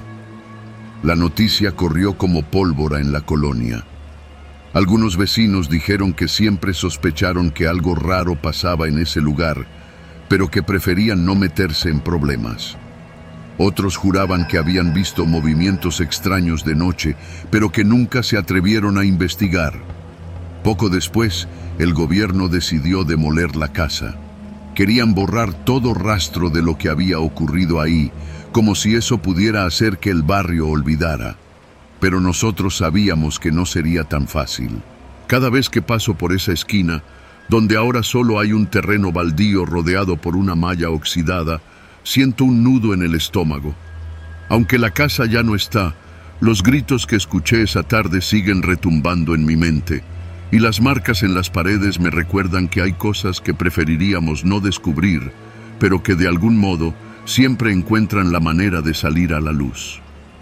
La noticia corrió como pólvora en la colonia. Algunos vecinos dijeron que siempre sospecharon que algo raro pasaba en ese lugar, pero que preferían no meterse en problemas. Otros juraban que habían visto movimientos extraños de noche, pero que nunca se atrevieron a investigar. Poco después, el gobierno decidió demoler la casa. Querían borrar todo rastro de lo que había ocurrido ahí, como si eso pudiera hacer que el barrio olvidara. Pero nosotros sabíamos que no sería tan fácil. Cada vez que paso por esa esquina, donde ahora solo hay un terreno baldío rodeado por una malla oxidada, siento un nudo en el estómago. Aunque la casa ya no está, los gritos que escuché esa tarde siguen retumbando en mi mente, y las marcas en las paredes me recuerdan que hay cosas que preferiríamos no descubrir, pero que de algún modo siempre encuentran la manera de salir a la luz.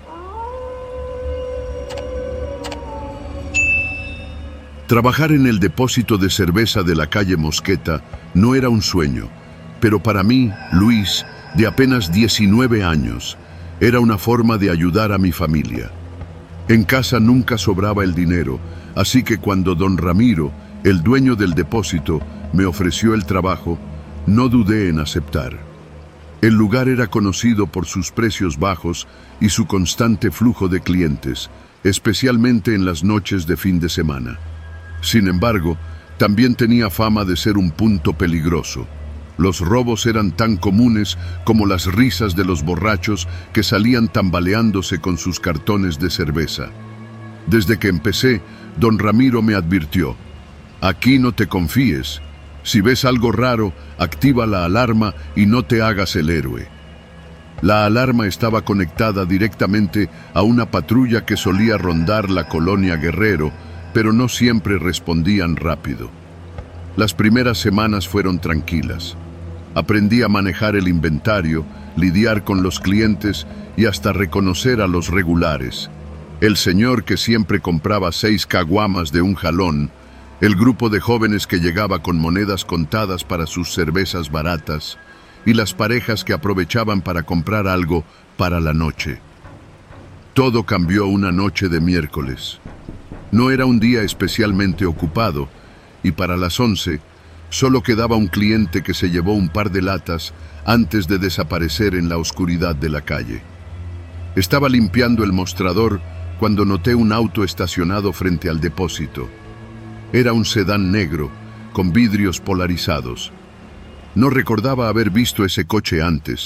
Trabajar en el depósito de cerveza de la calle Mosqueta no era un sueño, pero para mí, Luis, de apenas diecinueve años, era una forma de ayudar a mi familia. En casa nunca sobraba el dinero, así que cuando don Ramiro, el dueño del depósito, me ofreció el trabajo, no dudé en aceptar. El lugar era conocido por sus precios bajos y su constante flujo de clientes, especialmente en las noches de fin de semana. Sin embargo, también tenía fama de ser un punto peligroso. Los robos eran tan comunes como las risas de los borrachos que salían tambaleándose con sus cartones de cerveza. Desde que empecé, don Ramiro me advirtió: «Aquí no te confíes. Si ves algo raro, activa la alarma y no te hagas el héroe». La alarma estaba conectada directamente a una patrulla que solía rondar la colonia Guerrero, pero no siempre respondían rápido. Las primeras semanas fueron tranquilas. Aprendí a manejar el inventario, lidiar con los clientes y hasta reconocer a los regulares. El señor que siempre compraba seis caguamas de un jalón, el grupo de jóvenes que llegaba con monedas contadas para sus cervezas baratas y las parejas que aprovechaban para comprar algo para la noche. Todo cambió una noche de miércoles. No era un día especialmente ocupado, y para las once solo quedaba un cliente que se llevó un par de latas antes de desaparecer en la oscuridad de la calle. Estaba limpiando el mostrador cuando noté un auto estacionado frente al depósito. Era un sedán negro, con vidrios polarizados. No recordaba haber visto ese coche antes,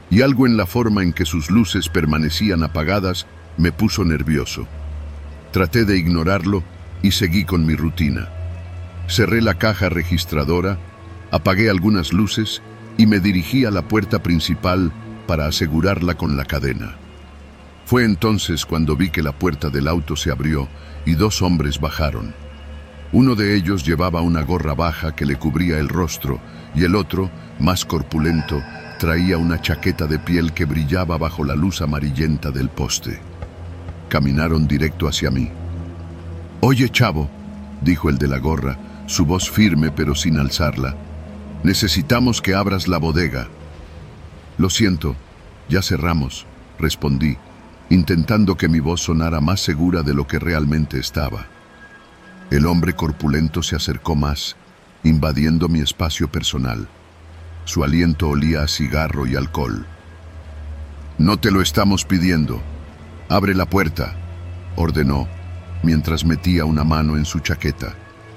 y algo en la forma en que sus luces permanecían apagadas me puso nervioso. Traté de ignorarlo y seguí con mi rutina. Cerré la caja registradora, apagué algunas luces y me dirigí a la puerta principal para asegurarla con la cadena. Fue entonces cuando vi que la puerta del auto se abrió y dos hombres bajaron. Uno de ellos llevaba una gorra baja que le cubría el rostro y el otro, más corpulento, traía una chaqueta de piel que brillaba bajo la luz amarillenta del poste. Caminaron directo hacia mí. «Oye, chavo», dijo el de la gorra, su voz firme pero sin alzarla, «necesitamos que abras la bodega». «Lo siento, ya cerramos», respondí, intentando que mi voz sonara más segura de lo que realmente estaba. El hombre corpulento se acercó más, invadiendo mi espacio personal. Su aliento olía a cigarro y alcohol. «No te lo estamos pidiendo. Abre la puerta», ordenó, mientras metía una mano en su chaqueta.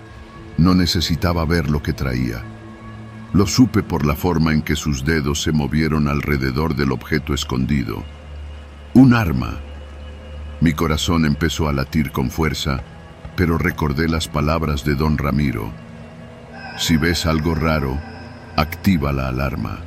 No necesitaba ver lo que traía. Lo supe por la forma en que sus dedos se movieron alrededor del objeto escondido. Un arma. Mi corazón empezó a latir con fuerza, pero recordé las palabras de don Ramiro. «Si ves algo raro, activa la alarma».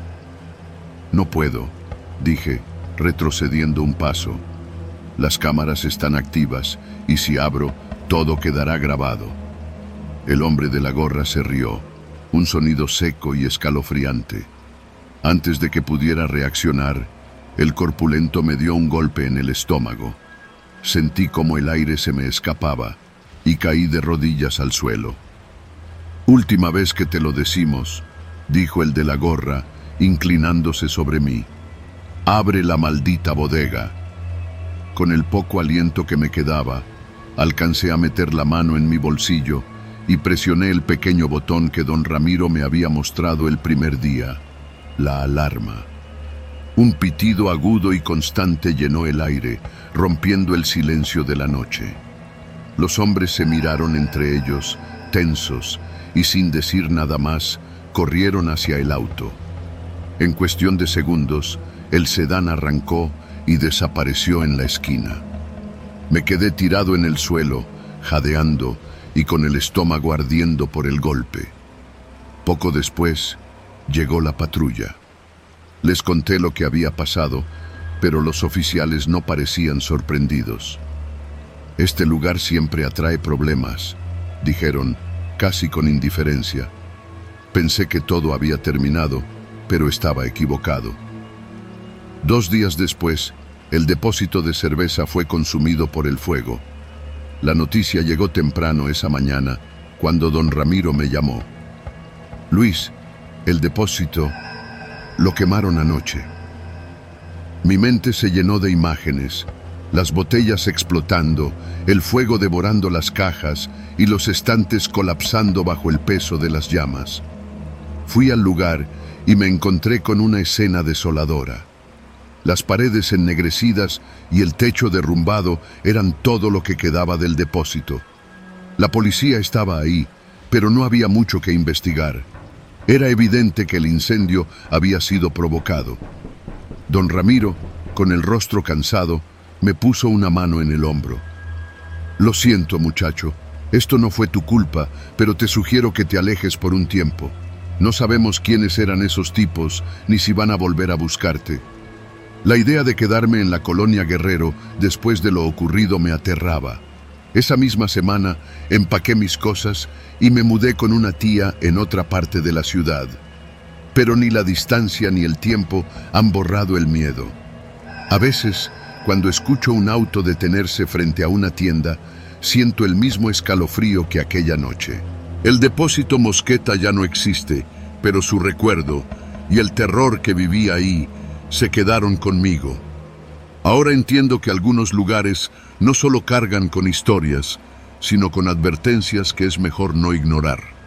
«No puedo», dije, retrocediendo un paso. «Las cámaras están activas y si abro, todo quedará grabado». El hombre de la gorra se rió, un sonido seco y escalofriante. Antes de que pudiera reaccionar, el corpulento me dio un golpe en el estómago. Sentí como el aire se me escapaba y caí de rodillas al suelo. «Última vez que te lo decimos», dijo el de la gorra, inclinándose sobre mí. «Abre la maldita bodega». Con el poco aliento que me quedaba, alcancé a meter la mano en mi bolsillo y presioné el pequeño botón que don Ramiro me había mostrado el primer día, la alarma. Un pitido agudo y constante llenó el aire, rompiendo el silencio de la noche. Los hombres se miraron entre ellos, tensos, y sin decir nada más, corrieron hacia el auto. En cuestión de segundos, el sedán arrancó y desapareció en la esquina. Me quedé tirado en el suelo, jadeando y con el estómago ardiendo por el golpe. Poco después, llegó la patrulla. Les conté lo que había pasado, pero los oficiales no parecían sorprendidos. «Este lugar siempre atrae problemas», dijeron, casi con indiferencia. Pensé que todo había terminado, pero estaba equivocado. Dos días después, el depósito de cerveza fue consumido por el fuego. La noticia llegó temprano esa mañana, cuando don Ramiro me llamó. «Luis, el depósito lo quemaron anoche». Mi mente se llenó de imágenes, las botellas explotando, el fuego devorando las cajas y los estantes colapsando bajo el peso de las llamas. Fui al lugar y me encontré con una escena desoladora. Las paredes ennegrecidas y el techo derrumbado eran todo lo que quedaba del depósito. La policía estaba ahí, pero no había mucho que investigar. Era evidente que el incendio había sido provocado. Don Ramiro, con el rostro cansado, me puso una mano en el hombro. «Lo siento, muchacho. Esto no fue tu culpa, pero te sugiero que te alejes por un tiempo. No sabemos quiénes eran esos tipos, ni si van a volver a buscarte». La idea de quedarme en la colonia Guerrero después de lo ocurrido me aterraba. Esa misma semana empaqué mis cosas y me mudé con una tía en otra parte de la ciudad. Pero ni la distancia ni el tiempo han borrado el miedo. A veces, cuando escucho un auto detenerse frente a una tienda, siento el mismo escalofrío que aquella noche. El depósito Mosqueta ya no existe, pero su recuerdo y el terror que vivía ahí se quedaron conmigo. Ahora entiendo que algunos lugares no solo cargan con historias, sino con advertencias que es mejor no ignorar.